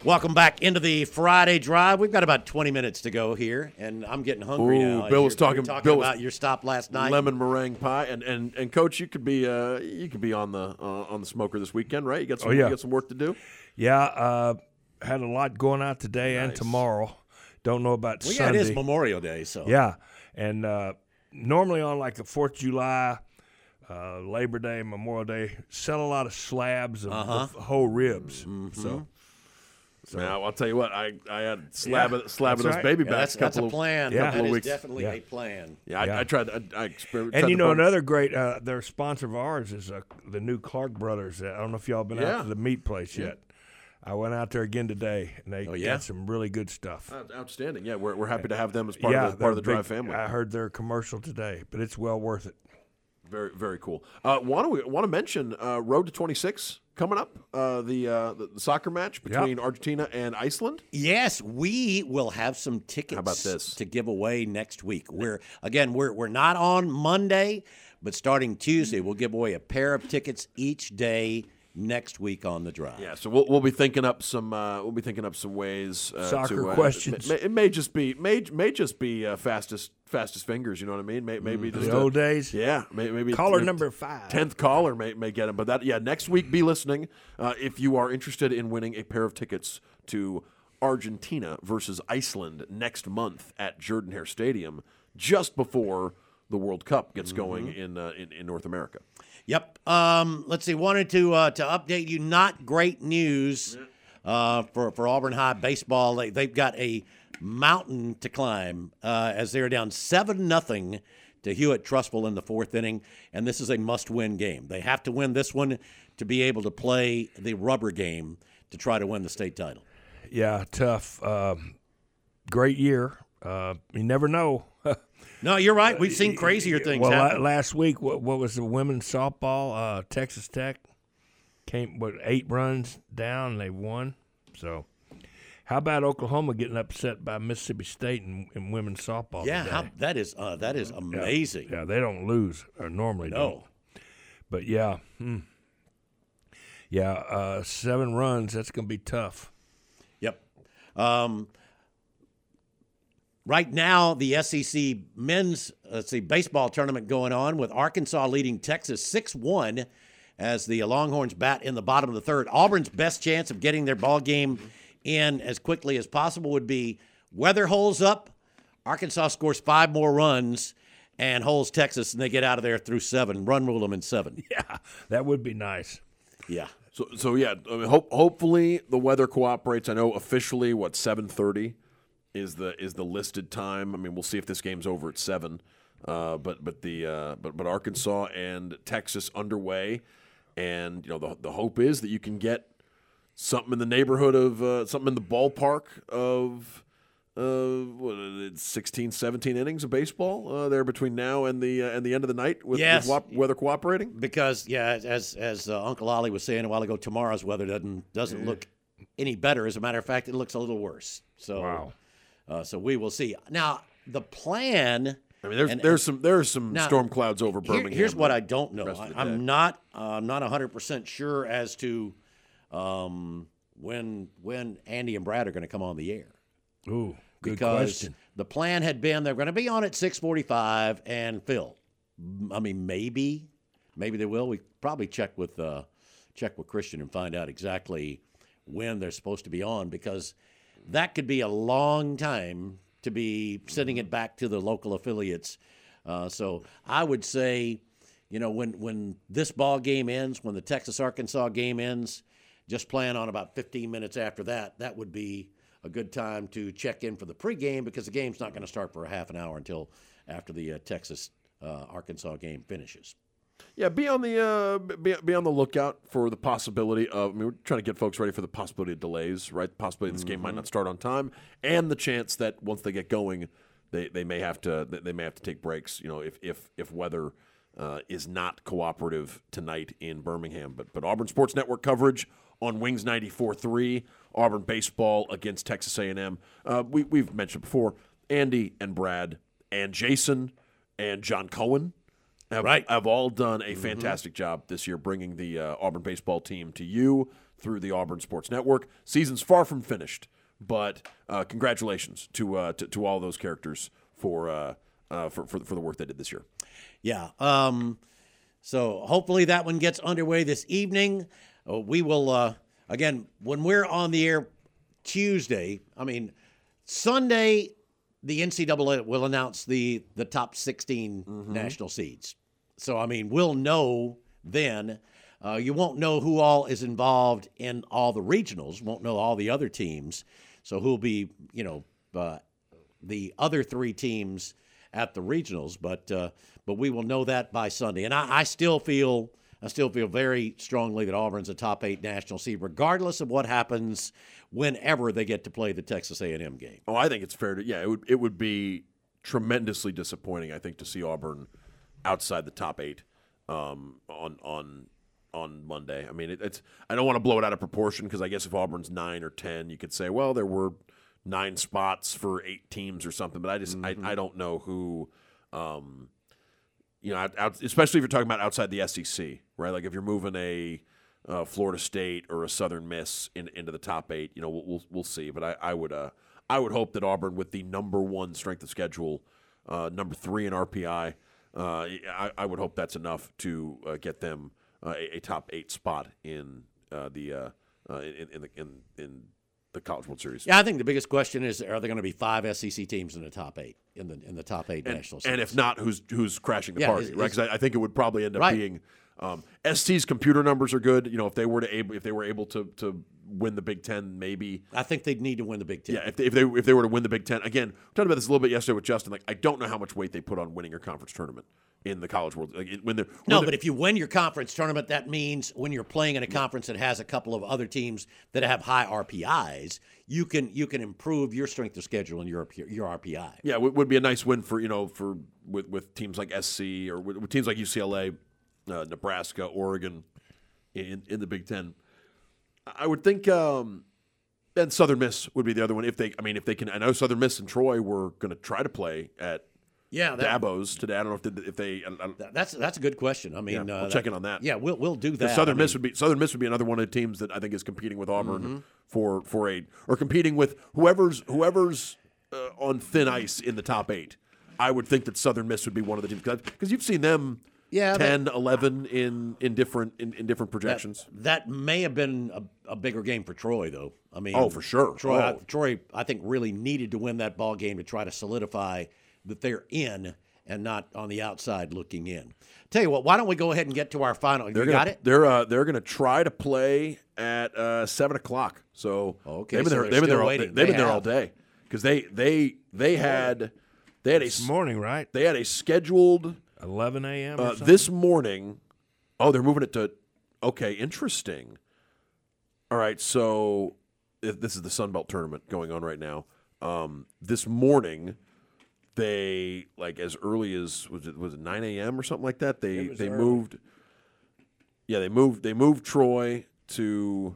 Welcome back into the Friday Drive. We've got about twenty minutes to go here, and I'm getting hungry Ooh, now. Bill was You're- talking, you're talking Bill about was your stop last night. lemon meringue pie, and, and, and Coach, you could be uh, you could be on the uh, on the smoker this weekend, right? You got some Oh, yeah. you got some work to do. Yeah, uh, had a lot going out today and Nice. tomorrow. Don't know about Well, yeah, Sunday. it is Memorial Day, so Yeah, and uh, normally on like the Fourth of July, uh, Labor Day, Memorial Day, sell a lot of slabs of, Uh-huh. of whole ribs. Mm-hmm. So, Now I'll tell you what, I, I had slab Yeah, of, slab of that's those right. baby Yeah, backs that's, a that's couple a plan. Yeah. That couple is of weeks. definitely Yeah. a plan. Yeah, I, Yeah. I tried. I, I exper- and tried you the know bone- another great, uh, their sponsor of ours is uh, the new Clark Brothers. I don't know if y'all been Yeah. out to the meat place yet. I went out there again today, and they Oh, yeah? got some really good stuff. Out- outstanding. Yeah, we're, we're happy to have them as part yeah, of the, part of the they're Drive big- family. I heard their commercial today, but it's well worth it. Very very cool. Uh, want to want to mention uh, Road to twenty-six coming up. Uh, the, uh, the the soccer match between Argentina and Iceland. Yes, we will have some tickets How about this? to give away next week. We're again, we're we're not on Monday, but starting Tuesday, we'll give away a pair of tickets each day next week on the Drive. Yeah, so we'll we'll be thinking up some uh, we'll be thinking up some ways. Uh, Soccer to, uh, questions. It may, it may just be may may just be uh, fastest fastest fingers. You know what I mean? May, maybe just The a- old days. Yeah, may, maybe Caller the number five. tenth caller may may get him. But that yeah, next week be listening uh, if you are interested in winning a pair of tickets to Argentina versus Iceland next month at Jordan-Hare Stadium, just before the World Cup gets going in, uh, in in North America. Yep. Um, let's see. Wanted to uh, to update you. Not great news uh, for for Auburn High baseball. They, they've got a mountain to climb uh, as they're down seven nothing to Hewitt Trustful in the fourth inning, and this is a must-win game. They have to win this one to be able to play the rubber game to try to win the state title. Yeah, tough. Um, great year. Uh, you never know. No, you're right. We've seen crazier things well, la- happen. last week, what, what was the women's softball? Uh, Texas Tech came what eight runs down, and they won. So, how about Oklahoma getting upset by Mississippi State in, in women's softball? yeah, today? how, that is uh, that is amazing. Yeah, they don't lose or normally No. don't. But yeah, hmm. yeah, uh, seven runs. That's going to be tough. Yep. Um, right now, the S E C men's let's see baseball tournament going on with Arkansas leading Texas six one as the Longhorns bat in the bottom of the third. Auburn's best chance of getting their ball game in as quickly as possible would be weather holds up, Arkansas scores five more runs, and holds Texas, and they get out of there through seven. Run rule them in seven. Yeah, that would be nice. Yeah. So, so yeah, I mean, hope, hopefully the weather cooperates. I know officially what seven thirty is the is the listed time. I mean, we'll see if this game's over at seven. Uh, but but the uh, but but Arkansas and Texas underway, and you know the the hope is that you can get something in the neighborhood of uh, something in the ballpark of uh, what is it, sixteen, seventeen innings of baseball uh, there between now and the uh, and the end of the night with, Yes. with wa- weather cooperating. Because yeah, as as uh, Uncle Ollie was saying a while ago, tomorrow's weather doesn't doesn't look any better. As a matter of fact, it looks a little worse. So Wow. uh, so we will see. Now the plan. I mean, there's and- there's some there's some Now, storm clouds over Here- Birmingham. here's what the I don't know. rest of I, the day. I'm not uh, I'm not one hundred percent sure as to um, when when Andy and Brad are going to come on the air. Ooh, good because question. the plan had been they're going to be on at six forty-five and Phil. I mean, maybe, maybe they will. We probably check with uh, check with Christian and find out exactly when they're supposed to be on, because that could be a long time to be sending it back to the local affiliates. Uh, so I would say, you know, when when this ball game ends, when the Texas Arkansas game ends, just plan on about fifteen minutes after that. That would be a good time to check in for the pregame, because the game's not going to start for a half an hour until after the uh, Texas uh, Arkansas game finishes. Yeah, be on the uh, be, be on the lookout for the possibility of. I mean, we're trying to get folks ready for the possibility of delays, right? The possibility this game might not start on time, and the chance that once they get going, they, they may have to they may have to take breaks. You know, if if if weather uh, is not cooperative tonight in Birmingham, but but Auburn Sports Network coverage on Wings ninety-four three, Auburn baseball against Texas A and M. Uh, we we've mentioned before, Andy and Brad and Jason and John Cohen. Have, Right. have all done a fantastic job this year bringing the uh, Auburn baseball team to you through the Auburn Sports Network. Season's far from finished, but uh, congratulations to, uh, to to all those characters for, uh, uh, for for for the work they did this year. Yeah. Um, so hopefully that one gets underway this evening. Uh, we will uh, again when we're on the air Tuesday. I mean Sunday. The N C double A will announce the the top sixteen mm-hmm. national seeds. So, I mean, we'll know then. Uh, you won't know who all is involved in all the regionals, won't know all the other teams. So who'll be, you know, uh, the other three teams at the regionals. But uh, but we will know that by Sunday. And I, I still feel I still feel very strongly that Auburn's a top eight national seed, regardless of what happens whenever they get to play the Texas A and M game. Oh, I think it's fair to, yeah, it would it would be tremendously disappointing, I think, to see Auburn outside the top eight um, on on on Monday. I mean, it, it's I don't want to blow it out of proportion because I guess if Auburn's nine or ten, you could say, well, there were nine spots for eight teams or something. But I just mm-hmm. I, I don't know who, um, you know, out, out, especially if you're talking about outside the S E C, right? Like if you're moving a Uh, Florida State or a Southern Miss in, into the top eight, you know, we'll we'll, we'll see. But I, I would uh, I would hope that Auburn, with the number one strength of schedule, uh, number three in R P I, uh, I, I would hope that's enough to uh, get them uh, a, a top eight spot in uh, the uh, uh, in, in the in, in the College World Series. Yeah, I think the biggest question is: are there going to be five S E C teams in the top eight in the in the top eight and, national series? And if not, who's who's crashing the yeah, party? is, right? Because I, I think it would probably end up right. being. Um, S T's computer numbers are good. You know, if they were to able, if they were able to to win the Big Ten, maybe I think they'd need to win the Big Ten. Yeah, if they if they, if they were to win the Big Ten again, we talked about this a little bit yesterday with Justin. Like, I don't know how much weight they put on winning your conference tournament in the College World. Like when they're when no, they're, but if you win your conference tournament, that means when you're playing in a conference that has a couple of other teams that have high R P Is, you can you can improve your strength of schedule and your your R P I. Yeah, it would be a nice win for you know for with, with teams like S C or with, with teams like U C L A. Uh, Nebraska, Oregon, in in the Big Ten, I would think, um, and Southern Miss would be the other one if they. I mean, if they can. I know Southern Miss and Troy were going to try to play at yeah that, Dabo's today. I don't know if they, if they. I, I, that's that's a good question. I mean, yeah, uh, we'll check in on that. Yeah, we'll we'll do that. Southern I Miss mean, would be Southern Miss would be another one of the teams that I think is competing with Auburn mm-hmm. for for a or competing with whoever's whoever's uh, on thin ice in the top eight. I would think that Southern Miss would be one of the teams because you've seen them. Yeah, ten, that, eleven in, in different in, in different projections. That, that may have been a, a bigger game for Troy, though. I mean, oh, for sure. Troy, oh. I, Troy, I think, really needed to win that ball game to try to solidify that they're in and not on the outside looking in. Tell you what, why don't we go ahead and get to our final? They're you gonna, got it? They're uh, they're going to try to play at uh, seven o'clock. So okay, they've been so there. They've been there all, waiting. they've they been there have. all day because they they they had they had a this morning, right? They had a scheduled. eleven a.m. Uh, this morning, oh, they're moving it to, okay, interesting. All right, so if this is the Sun Belt tournament going on right now. Um, this morning, they, like as early as, was it was it nine a.m. or something like that? They they early. moved, yeah, they moved, they moved Troy to,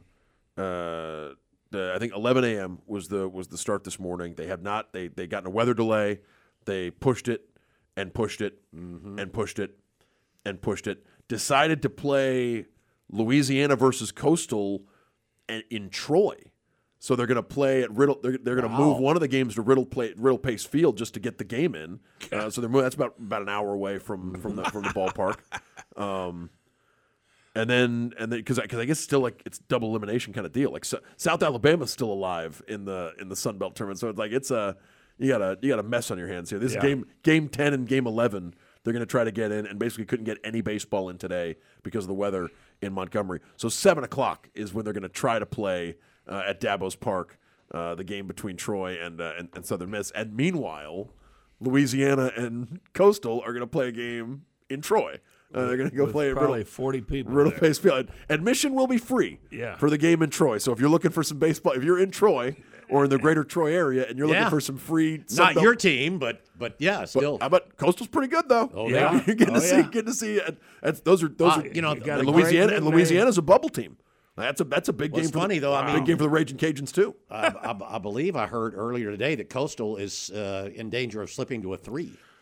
uh, the, I think eleven a.m. was the was the start this morning. They have not, they, they got in a weather delay. They pushed it. And pushed it, mm-hmm. and pushed it, and pushed it. Decided to play Louisiana versus Coastal in Troy. So they're going to play at Riddle. They're, they're going to wow. move one of the games to Riddle play, Riddle Pace Field just to get the game in. Uh, so they're moving, that's about about an hour away from from the from the ballpark. Um, and then and then because because I guess it's still like it's double elimination kind of deal. Like so, South Alabama's still alive in the in the Sun Belt tournament. So it's like it's a You got a you got a mess on your hands here. This yeah. is game game ten and game eleven. They're going to try to get in, and basically couldn't get any baseball in today because of the weather in Montgomery. So seven o'clock is when they're going to try to play uh, at Dabo's Park, uh, the game between Troy and, uh, and and Southern Miss. And meanwhile, Louisiana and Coastal are going to play a game in Troy. Uh, they're going to go With play at probably Riddle, forty people. Riddle there. Pace Field. Admission will be free yeah. for the game in Troy. So if you're looking for some baseball, if you're in Troy or in the greater Troy area and you're yeah. looking for some free, not your team, but but yeah, still. But, uh, but Coastal's pretty good though. Oh yeah, yeah, you're getting oh, to see, yeah. getting to see. Uh, that's, those are those uh, are you know, and got a Louisiana great and name. Louisiana's a bubble team. That's a that's a big Well, game. it's for funny the, though. I big mean, game for the Raging Cajuns too. I, I, I believe I heard earlier today that Coastal is uh, in danger of slipping to a three.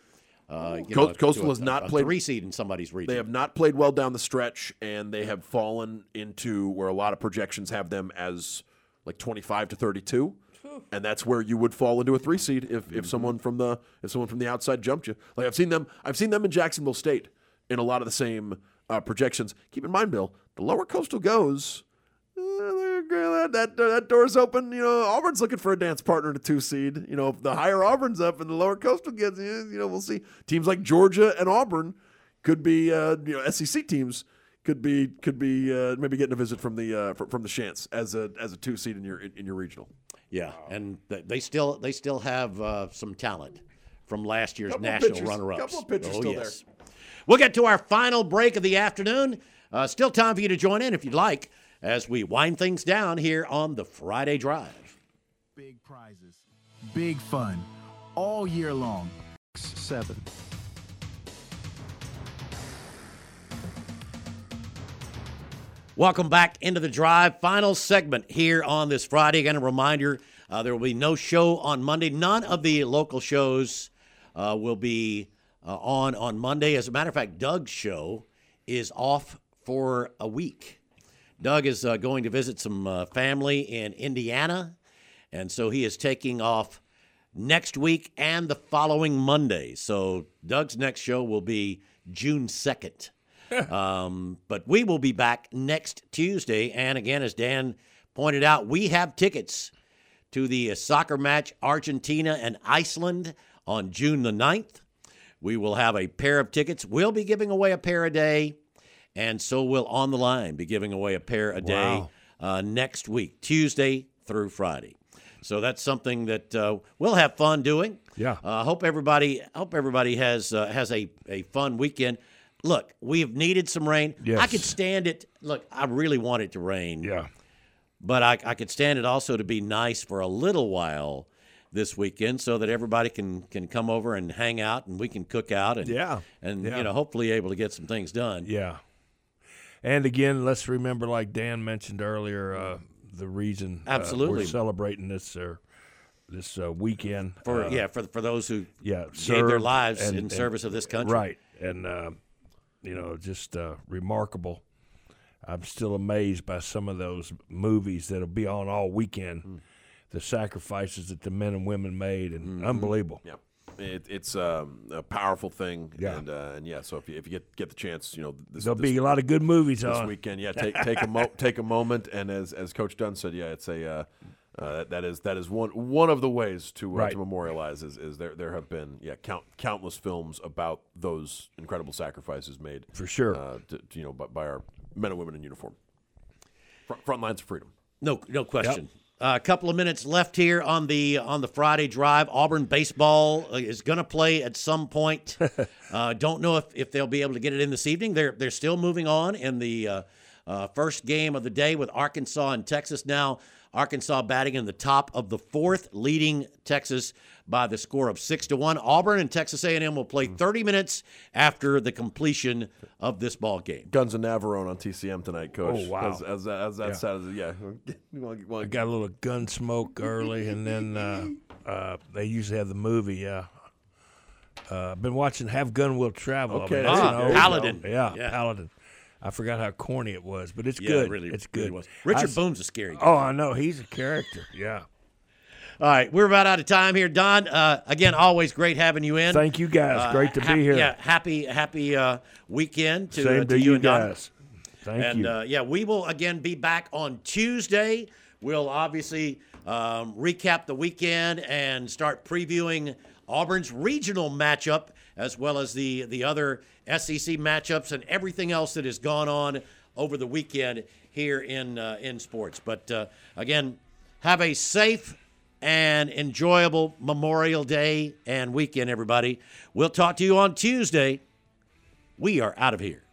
Uh, you Co- know, Coastal a, has not a, a played three seed in somebody's region. They have not played well down the stretch, and they have fallen into where a lot of projections have them as like twenty-five to thirty-two, and that's where you would fall into a three seed if, if Mm-hmm. someone from the if someone from the outside jumped you. Like I've seen them, I've seen them in Jacksonville State in a lot of the same uh, projections. Keep in mind, Bill, the lower Coastal goes, uh, that, that that door's open. You know, Auburn's looking for a dance partner in a two seed. You know, if the higher Auburn's up and the lower Coastal gets, you know, we'll see. Teams like Georgia and Auburn could be, uh, you know, S E C teams could be could be uh, maybe getting a visit from the uh, from, from the Chants as a as a two seed in your in, in your regional. Yeah, and th- they still they still have uh, some talent from last year's Couple of national pitchers- runner-ups. couple of pitchers oh, still yes. We'll get to our final break of the afternoon. Uh, still time for you to join in if you'd like as we wind things down here on the Friday Drive. Big prizes, big fun, all year long. Seven. Welcome back into the Drive. Final segment here on this Friday. Again, a reminder, uh, there will be no show on Monday. None of the local shows uh, will be uh, on on Monday. As a matter of fact, Doug's show is off for a week. Doug is uh, going to visit some uh, family in Indiana, and so he is taking off next week and the following Monday. So Doug's next show will be June second. um, but we will be back next Tuesday. And again, as Dan pointed out, we have tickets to the soccer match Argentina and Iceland on June the ninth. We will have a pair of tickets. We'll be giving away a pair a day, and so will On the Line be giving away a pair a day Wow. uh, next week, Tuesday through Friday. So that's something that uh, we'll have fun doing. Yeah. Uh, hope everybody hope everybody has uh, has a, a fun weekend. Look, we've needed some rain. Yes. I could stand it. Look, I really want it to rain. Yeah. But I, I could stand it also to be nice for a little while this weekend so that everybody can, can come over and hang out and we can cook out and, Yeah. and Yeah. you know, hopefully able to get some things done. Yeah. And again, let's remember, like Dan mentioned earlier, uh, the reason uh, Absolutely. we're celebrating this uh, this uh, weekend. For uh, yeah, for for those who yeah, gave their served lives and- in and- service of this country. Right. And, uh, you know, just uh, remarkable. I'm still amazed by some of those movies that'll be on all weekend, Mm. the sacrifices that the men and women made, and Mm-hmm. unbelievable. Yeah, it, it's um, a powerful thing. Yeah. and uh, and yeah. So if you, if you get get the chance, you know, this, There'll this, be a lot of good movies this on. weekend. Yeah, take take a mo- take a moment, and as as Coach Dunn said, yeah, it's a. Uh, Uh, that is that is one one of the ways to uh, Right. to memorialize is, is there there have been yeah count, countless films about those incredible sacrifices made For sure. uh, to, to, you know by, by our men and women in uniform, front, front lines of freedom. No, no question. Uh, a couple of minutes left here on the on the Friday Drive. Auburn baseball uh, is going to play at some point. uh, don't know if, if they'll be able to get it in this evening. They're they're still moving on in the uh, uh, first game of the day with Arkansas and Texas now. Arkansas batting in the top of the fourth, leading Texas by the score of six to one. Auburn and Texas A and M will play thirty minutes after the completion of this ball game. Guns and Navarone on T C M tonight, Coach. Oh, wow. As, as, as that Yeah. sounds, yeah. You wanna- you wanna- I got a little gun smoke early, and then uh, uh, they usually have the movie. Yeah, uh, I've been watching "Have Gun Will Travel." Okay, I mean, there you you go. know, Paladin. Yeah, Yeah. Paladin. I forgot how corny it was, but it's Yeah, good. it really, it's really good. was. I Richard s- Boone's a scary guy. Oh, I know. He's a character. Yeah. All right, we're about out of time here, Don. Uh, again, always great having you in. Thank you, guys. Uh, Great to hap- be here. Yeah, happy happy uh, weekend to, Same uh, to you you and Don. guys. Thank and you. uh, yeah, we will again be back on Tuesday. We'll obviously um, recap the weekend and start previewing Auburn's regional matchup as well as the the other S E C matchups and everything else that has gone on over the weekend here in uh, in sports. But uh, again, have a safe and enjoyable Memorial Day and weekend, everybody. We'll talk to you on Tuesday. We are out of here.